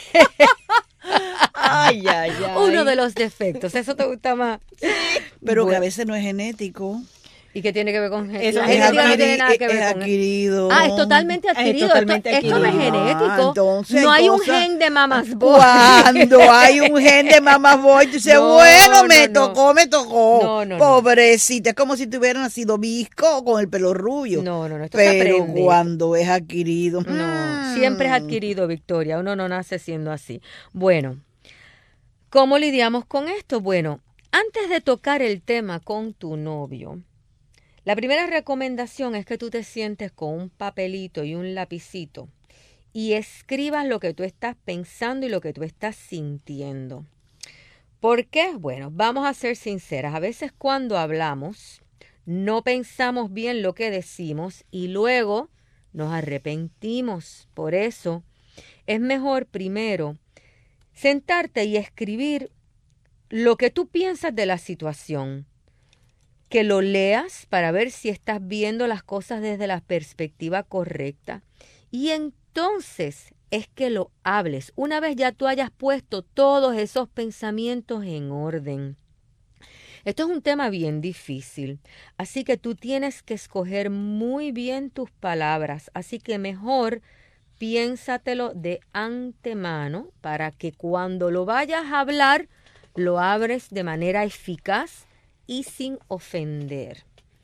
L: Ay.
K: Uno de los defectos. ¿Eso te gusta más?
M: Sí, pero que a veces no es genético.
K: ¿Y qué tiene que ver con
M: eso? No tiene nada que ver con
K: adquirido. Es totalmente adquirido. Esto no es genético.
M: Entonces,
K: no hay un gen de mamas boy.
M: Cuando hay un gen de mamas boy, tú dices, me tocó. No. Pobrecita, es como si tuviera nacido visco con el pelo rubio.
K: No, esto
M: pero
K: se aprende.
M: Cuando es adquirido.
K: No, siempre es adquirido, Victoria. Uno no nace siendo así. Bueno, ¿cómo lidiamos con esto? Bueno, antes de tocar el tema con tu novio, la primera recomendación es que tú te sientes con un papelito y un lapicito y escribas lo que tú estás pensando y lo que tú estás sintiendo. ¿Por qué? Bueno, vamos a ser sinceras. A veces cuando hablamos no pensamos bien lo que decimos y luego nos arrepentimos. Por eso es mejor primero sentarte y escribir lo que tú piensas de la situación. Que lo leas para ver si estás viendo las cosas desde la perspectiva correcta. Y entonces es que lo hables. Una vez ya tú hayas puesto todos esos pensamientos en orden. Esto es un tema bien difícil. Así que tú tienes que escoger muy bien tus palabras. Así que mejor piénsatelo de antemano para que cuando lo vayas a hablar, lo abres de manera eficaz y sin ofender.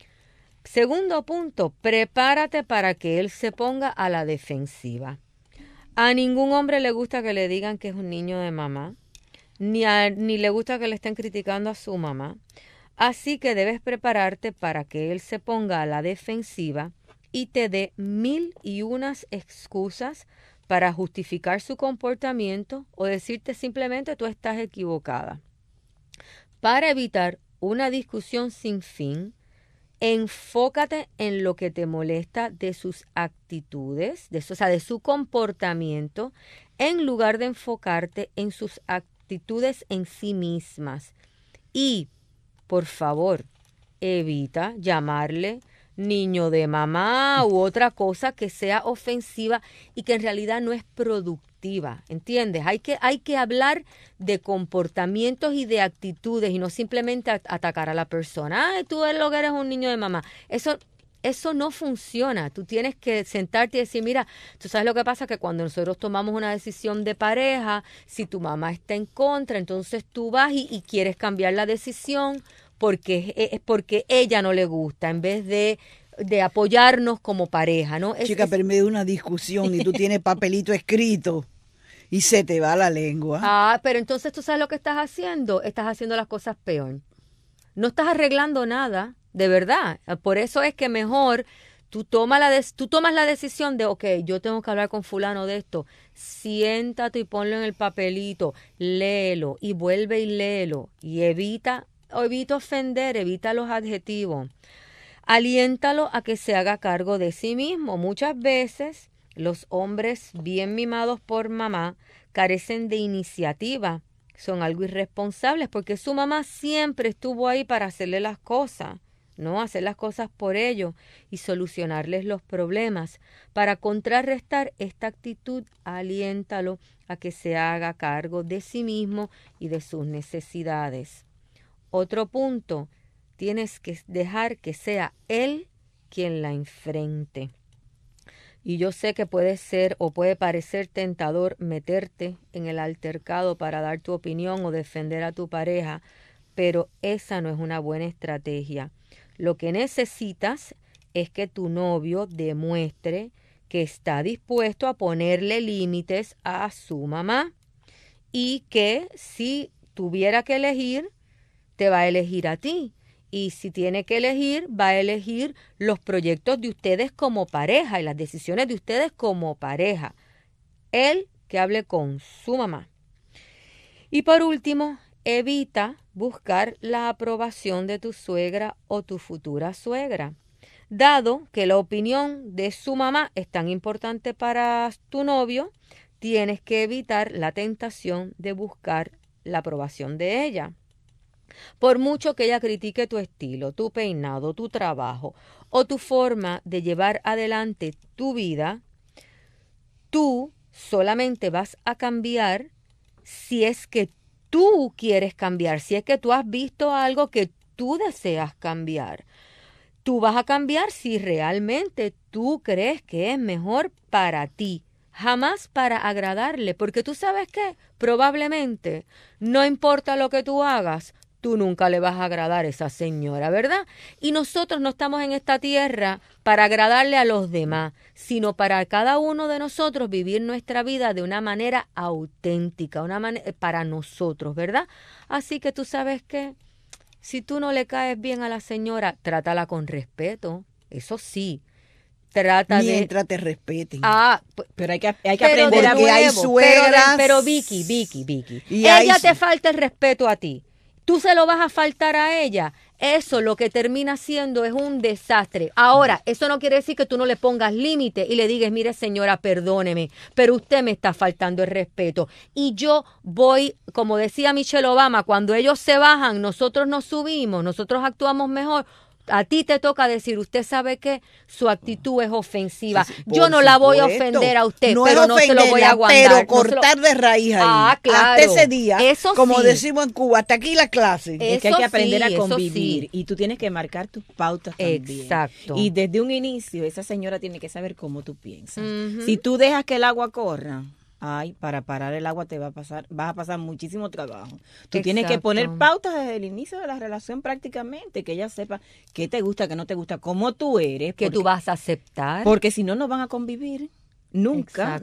K: Segundo punto, prepárate para que él se ponga a la defensiva. A ningún hombre le gusta que le digan que es un niño de mamá, ni le gusta que le estén criticando a su mamá. Así que debes prepararte para que él se ponga a la defensiva y te dé 1001 excusas para justificar su comportamiento o decirte simplemente tú estás equivocada. Para evitar una discusión sin fin, enfócate en lo que te molesta de sus actitudes, de su comportamiento, en lugar de enfocarte en sus actitudes en sí mismas. Y, por favor, evita llamarle niño de mamá u otra cosa que sea ofensiva y que en realidad no es productiva, ¿entiendes? Hay que hablar de comportamientos y de actitudes y no simplemente atacar a la persona. Ay, tú lo que eres un niño de mamá. Eso no funciona. Tú tienes que sentarte y decir, mira, tú sabes lo que pasa, que cuando nosotros tomamos una decisión de pareja, si tu mamá está en contra, entonces tú vas y quieres cambiar la decisión porque ella no le gusta, en vez de apoyarnos como pareja, ¿no?
M: Chica, pero en medio de una discusión y tú tienes papelito escrito y se te va la lengua.
K: Ah, pero entonces tú sabes lo que estás haciendo las cosas peor. No estás arreglando nada, de verdad. Por eso es que mejor tú tomas la decisión de, ok, yo tengo que hablar con fulano de esto. Siéntate y ponlo en el papelito, léelo y vuelve y léelo y evita ofender, evita los adjetivos. Aliéntalo a que se haga cargo de sí mismo. Muchas veces los hombres bien mimados por mamá carecen de iniciativa, son algo irresponsables porque su mamá siempre estuvo ahí para hacerle las cosas, ¿no? Hacer las cosas por ellos y solucionarles los problemas. Para contrarrestar esta actitud, aliéntalo a que se haga cargo de sí mismo y de sus necesidades. Otro punto, tienes que dejar que sea él quien la enfrente. Y yo sé que puede ser o puede parecer tentador meterte en el altercado para dar tu opinión o defender a tu pareja, pero esa no es una buena estrategia. Lo que necesitas es que tu novio demuestre que está dispuesto a ponerle límites a su mamá y que si tuviera que elegir, te va a elegir a ti. Y si tiene que elegir, va a elegir los proyectos de ustedes como pareja y las decisiones de ustedes como pareja. Él que hable con su mamá. Y por último, evita buscar la aprobación de tu suegra o tu futura suegra. Dado que la opinión de su mamá es tan importante para tu novio, tienes que evitar la tentación de buscar la aprobación de ella. Por mucho que ella critique tu estilo, tu peinado, tu trabajo o tu forma de llevar adelante tu vida, tú solamente vas a cambiar si es que tú quieres cambiar, si es que tú has visto algo que tú deseas cambiar. Tú vas a cambiar si realmente tú crees que es mejor para ti. Jamás para agradarle, porque tú sabes que probablemente no importa lo que tú hagas, tú nunca le vas a agradar a esa señora, ¿verdad? Y nosotros no estamos en esta tierra para agradarle a los demás, sino para cada uno de nosotros vivir nuestra vida de una manera auténtica, para nosotros, ¿verdad? Así que tú sabes que si tú no le caes bien a la señora, trátala con respeto, eso sí.
M: Mientras te respeten.
L: Pero hay que aprender a
M: que hay suegras.
K: Pero Vicky. Ella te falta el respeto a ti. Tú se lo vas a faltar a ella. Eso lo que termina siendo es un desastre. Ahora, eso no quiere decir que tú no le pongas límite y le digas, mire señora, perdóneme, pero usted me está faltando el respeto. Y yo voy, como decía Michelle Obama, cuando ellos se bajan, nosotros nos subimos, nosotros actuamos mejor. A ti te toca decir, usted sabe que su actitud es ofensiva.
M: Sí,
K: yo no la voy a ofender a usted,
M: no
K: pero no se lo voy a aguantar.
M: Pero cortar de raíz ahí.
K: Claro.
M: Hasta ese día,
K: eso
M: como
K: sí.
M: decimos en Cuba, hasta aquí la clase.
L: Es que hay que aprender a convivir.
K: Sí.
L: Y tú tienes que marcar tus pautas también.
K: Exacto.
L: Y desde un inicio, esa señora tiene que saber cómo tú piensas. Si tú dejas que el agua corra, para parar el agua vas a pasar muchísimo trabajo. Tú tienes que poner pautas desde el inicio de la relación prácticamente, que ella sepa qué te gusta, qué no te gusta, cómo tú eres.
K: Que tú vas a aceptar.
L: Porque si no, no van a convivir. Nunca.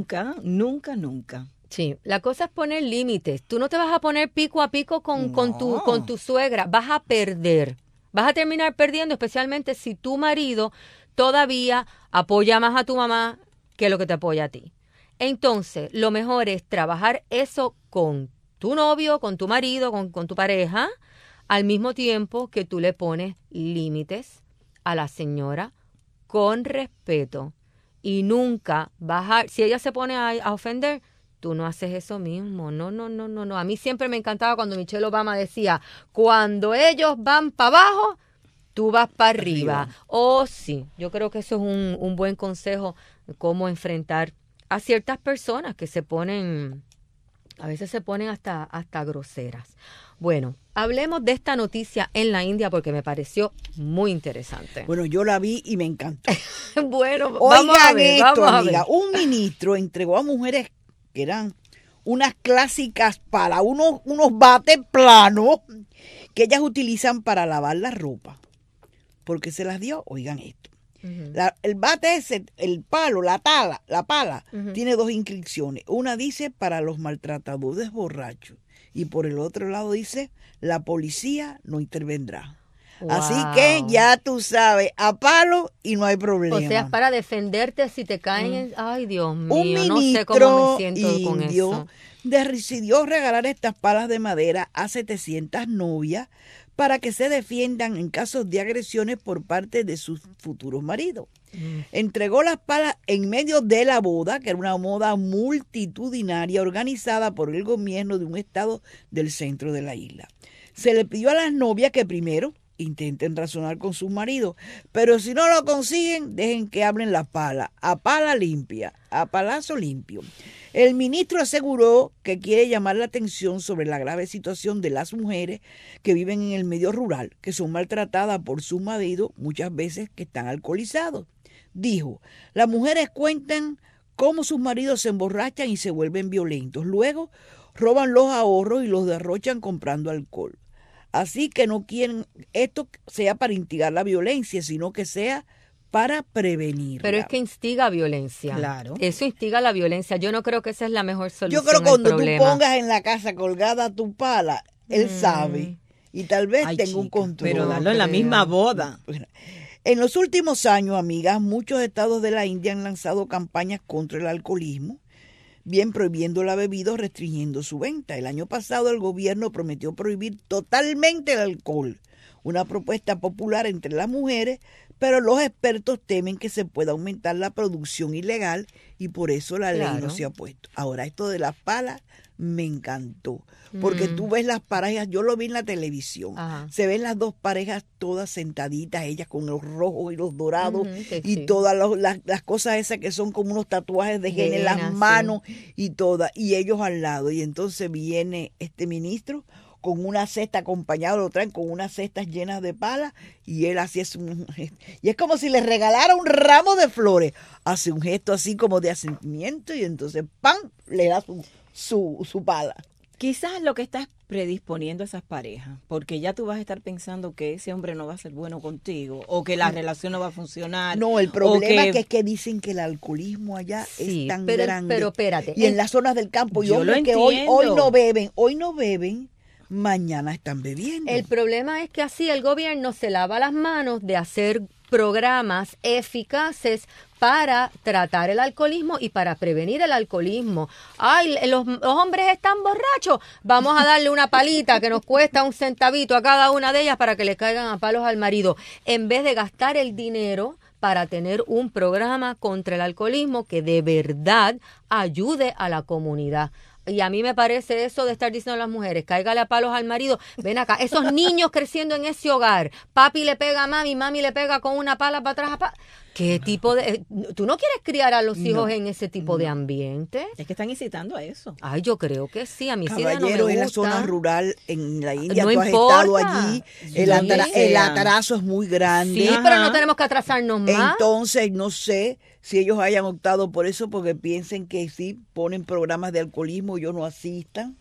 K: Sí, la cosa es poner límites. Tú no te vas a poner pico a pico con tu suegra. Vas a perder. Vas a terminar perdiendo, especialmente si tu marido todavía apoya más a tu mamá que lo que te apoya a ti. Entonces, lo mejor es trabajar eso con tu novio, con tu marido, con tu pareja, al mismo tiempo que tú le pones límites a la señora con respeto. Y nunca si ella se pone a ofender, tú no haces eso mismo. No. A mí siempre me encantaba cuando Michelle Obama decía, cuando ellos van para abajo, tú vas para arriba. Sí, yo creo que eso es un buen consejo, cómo enfrentar a ciertas personas que a veces se ponen hasta groseras. Bueno, hablemos de esta noticia en la India porque me pareció muy interesante.
M: Bueno, yo la vi y me encantó.
K: Bueno,
M: vamos a ver,
K: amiga.
M: Ver. Un ministro entregó a mujeres que eran unas clásicas palas, unos bates planos que ellas utilizan para lavar la ropa. Porque se las dio, oigan esto. El bate ese, el palo, la pala, tiene 2 inscripciones. Una dice para los maltratadores borrachos y por el otro lado dice la policía no intervendrá. Wow. Así que ya tú sabes, a palo y no hay problema.
K: O sea, para defenderte si te caen. Ay, Dios mío,
M: un ministro
K: no sé cómo me siento con eso.
M: Decidió regalar estas palas de madera a 700 novias para que se defiendan en casos de agresiones por parte de sus futuros maridos. Entregó las palas en medio de la boda, que era una boda multitudinaria organizada por el gobierno de un estado del centro de la isla. Se le pidió a las novias que primero intenten razonar con sus maridos, pero si no lo consiguen, dejen que hablen la pala, a pala limpia, a palazo limpio. El ministro aseguró que quiere llamar la atención sobre la grave situación de las mujeres que viven en el medio rural, que son maltratadas por sus maridos, muchas veces que están alcoholizados. Dijo, las mujeres cuentan cómo sus maridos se emborrachan y se vuelven violentos. Luego roban los ahorros y los derrochan comprando alcohol. Así que no quieren esto sea para instigar la violencia, sino que sea para prevenir.
K: Pero es que instiga violencia.
L: Claro.
K: Eso instiga la violencia. Yo no creo que esa es la mejor solución.
M: Yo creo que cuando tú pongas en la casa colgada tu pala, él sabe. Y tal vez tenga un control.
L: Pero darlo en la misma boda.
M: En los últimos años, amigas, muchos estados de la India han lanzado campañas contra el alcoholismo, bien prohibiendo la bebida o restringiendo su venta. El año pasado el gobierno prometió prohibir totalmente el alcohol, una propuesta popular entre las mujeres, pero los expertos temen que se pueda aumentar la producción ilegal y por eso la ley no se ha puesto. Ahora, esto de las palas me encantó, porque tú ves las parejas, yo lo vi en la televisión, se ven las 2 parejas todas sentaditas, ellas con los rojos y los dorados y todas las cosas esas que son como unos tatuajes de henna en las manos y todas, y ellos al lado, y entonces viene este ministro con una cesta, acompañado lo traen con unas cestas llenas de palas y él así es y es como si le regalara un ramo de flores, hace un gesto así como de asentimiento y entonces ¡pam! Le da su pala.
L: Quizás lo que estás predisponiendo a esas parejas, porque ya tú vas a estar pensando que ese hombre no va a ser bueno contigo o que la relación no va a funcionar.
M: No, el problema es que dicen que el alcoholismo allá es tan grande.
K: Pero espérate.
M: Y en las zonas del campo, y hombres que hoy no beben, mañana están bebiendo.
K: El problema es que así el gobierno se lava las manos de hacer programas eficaces para tratar el alcoholismo y para prevenir el alcoholismo. Ay, los hombres están borrachos, vamos a darle una palita que nos cuesta un centavito a cada una de ellas para que le caigan a palos al marido, en vez de gastar el dinero para tener un programa contra el alcoholismo que de verdad ayude a la comunidad. Y a mí me parece eso de estar diciendo a las mujeres, cáigale a palos al marido, ven acá, esos niños creciendo en ese hogar, papi le pega a mami, mami le pega con una pala para atrás. ¿Qué tipo de...? ¿Tú no quieres criar a los hijos en ese tipo de ambiente?
L: Es que están incitando a eso.
K: Ay, yo creo que sí, a mí sí no me gusta.
M: En la zona rural, en la India,
K: no
M: tú has estado allí, el atraso es muy grande.
K: Sí, pero no tenemos que atrasarnos más.
M: Entonces, no sé si ellos hayan optado por eso, porque piensen que sí, ponen programas de alcoholismo, ellos no asistan.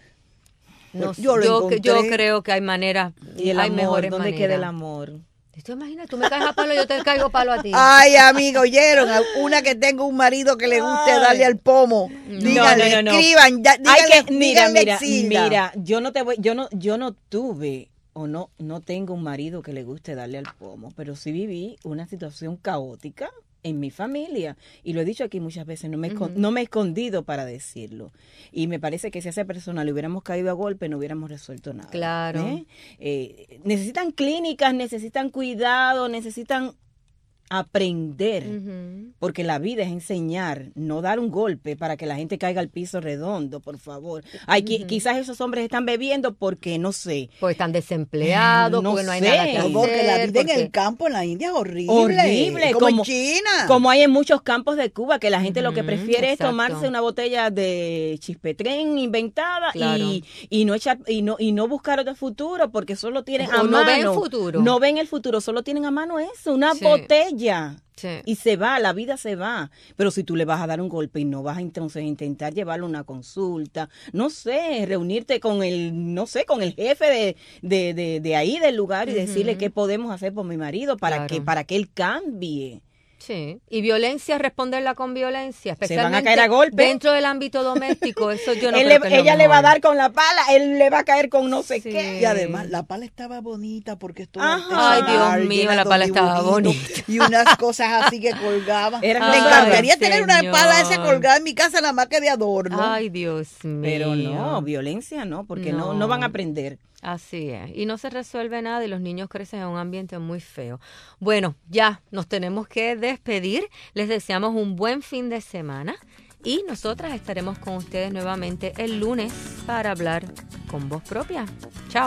K: No, yo creo que hay maneras,
L: y el
K: hay
L: amor,
K: mejores
L: ¿dónde
K: maneras.
L: queda el amor?
K: ¿Te imaginas? Tú me caes a palo, yo te caigo palo a ti.
M: Ay, amigo, ¿oyeron? Una que tenga un marido que le guste darle al pomo. Díganle,
L: no.
M: Escriban, díganle,
L: mira, yo no tuve o no tengo un marido que le guste darle al pomo, pero sí viví una situación caótica en mi familia, y lo he dicho aquí muchas veces, no me he escondido para decirlo, y me parece que si a esa persona le hubiéramos caído a golpe no hubiéramos resuelto nada.
K: Claro.
L: Necesitan clínicas, necesitan cuidado, necesitan aprender, porque la vida es enseñar, no dar un golpe para que la gente caiga al piso redondo, por favor. Quizás esos hombres están bebiendo porque, no sé.
K: Porque están desempleados, porque no hay nada que hacer.
M: Porque la vida en el campo en la India es horrible.
L: Horrible.
M: Como en China.
L: Como hay en muchos campos de Cuba, que la gente lo que prefiere es tomarse una botella de chispetrén inventada y no buscar otro futuro, porque solo tienen a mano.
K: No ven futuro.
L: No ven el futuro, solo tienen a mano eso, una botella. Sí. Y se va, la vida se va. Pero si tú le vas a dar un golpe y no vas a entonces intentar llevarlo a una consulta, no sé, reunirte con con el jefe de ahí del lugar y decirle qué podemos hacer por mi marido para que él cambie.
K: Sí, y violencia, responderla con violencia, especialmente
L: se van a caer a golpe
K: dentro del ámbito doméstico, eso yo no creo que
L: ella le va a dar con la pala, él le va a caer con no sé qué.
M: Y además, la pala estaba bonita porque estuvo
K: ay, Dios mío, la pala estaba bonita.
M: Y unas cosas así que colgaban. Me encantaría tener una pala esa colgada en mi casa, nada más que de adorno.
K: Ay, Dios mío.
L: Pero no, violencia no, porque no van a aprender.
K: Así es, y no se resuelve nada y los niños crecen en un ambiente muy feo. Bueno, ya nos tenemos que despedir, les deseamos un buen fin de semana y nosotras estaremos con ustedes nuevamente el lunes para hablar con voz propia. Chao.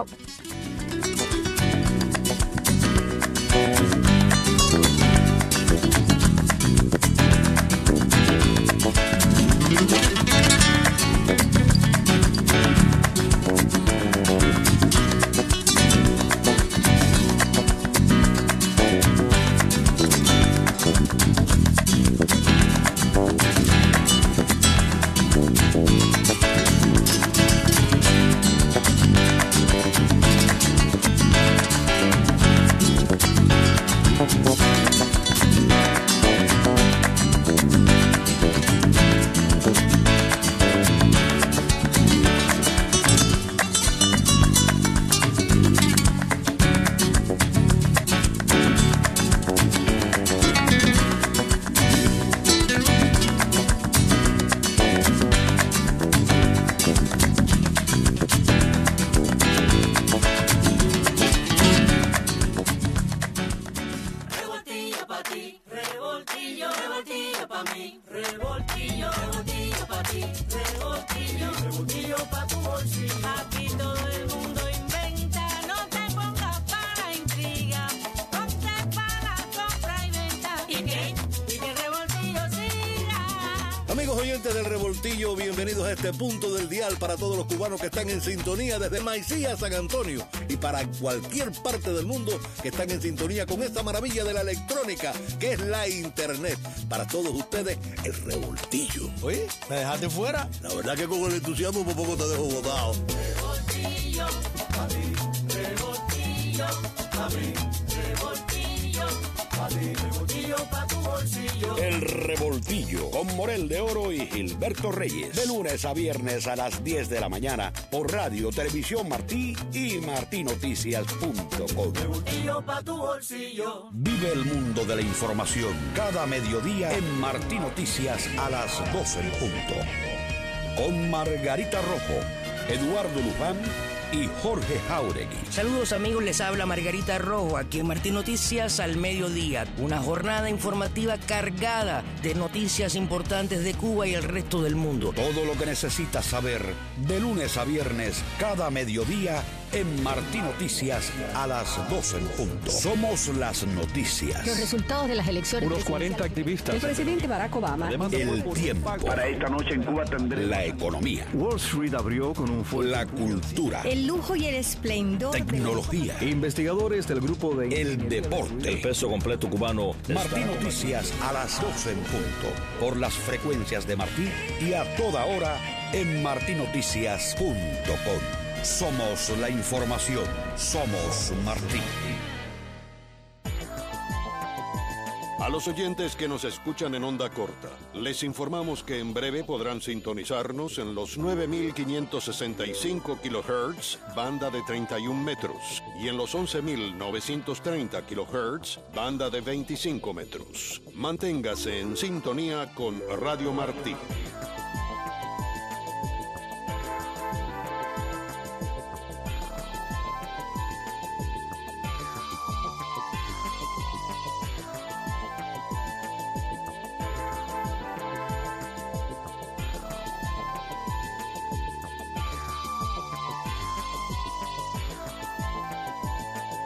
V: Amigos oyentes del Revoltillo, bienvenidos a este punto del dial para todos los cubanos que están en sintonía desde Maicía a San Antonio y para cualquier parte del mundo que están en sintonía con esta maravilla de la electrónica que es la internet. Para todos ustedes, el Revoltillo.
W: Oye, ¿me dejaste fuera?
V: La verdad que con el entusiasmo por poco te dejo botado.
U: Revoltillo, a mí, revoltillo, a mí, revoltillo, a mí, revoltillo pa' tu bolsillo.
A: El Revoltillo con Morel de Oro y Gilberto Reyes. De lunes a viernes a las 10 de la mañana por Radio Televisión Martí y martinoticias.com.
U: Revoltillo pa' tu bolsillo.
A: Vive el mundo de la información cada mediodía en Martí Noticias a las 12 en punto. Con Margarita Rojo, Eduardo Luján y Jorge Jauregui.
Q: Saludos amigos, les habla Margarita Rojo, aquí en Martín Noticias al mediodía. Una jornada informativa cargada de noticias importantes de Cuba y el resto del mundo.
A: Todo lo que necesitas saber de lunes a viernes cada mediodía en Martí Noticias a las 12 en punto. Somos las noticias.
R: Los resultados de las elecciones.
C: Unos 40 activistas.
R: El presidente Barack Obama.
A: El tiempo.
S: Para esta noche en Cuba tendré
A: La economía.
T: Wall Street abrió con un fuerte...
A: La cultura.
R: El lujo y el esplendor.
A: Tecnología.
T: Investigadores del grupo de...
A: El deporte.
T: El peso completo cubano.
A: Martí Noticias a las 12 en punto. Por las frecuencias de Martí y a toda hora en martinoticias.com. Somos la información. Somos Martí.
D: A los oyentes que nos escuchan en onda corta, les informamos que en breve podrán sintonizarnos en los 9.565 kHz, banda de 31 metros, y en los 11.930 kHz, banda de 25 metros. Manténgase en sintonía con Radio Martí.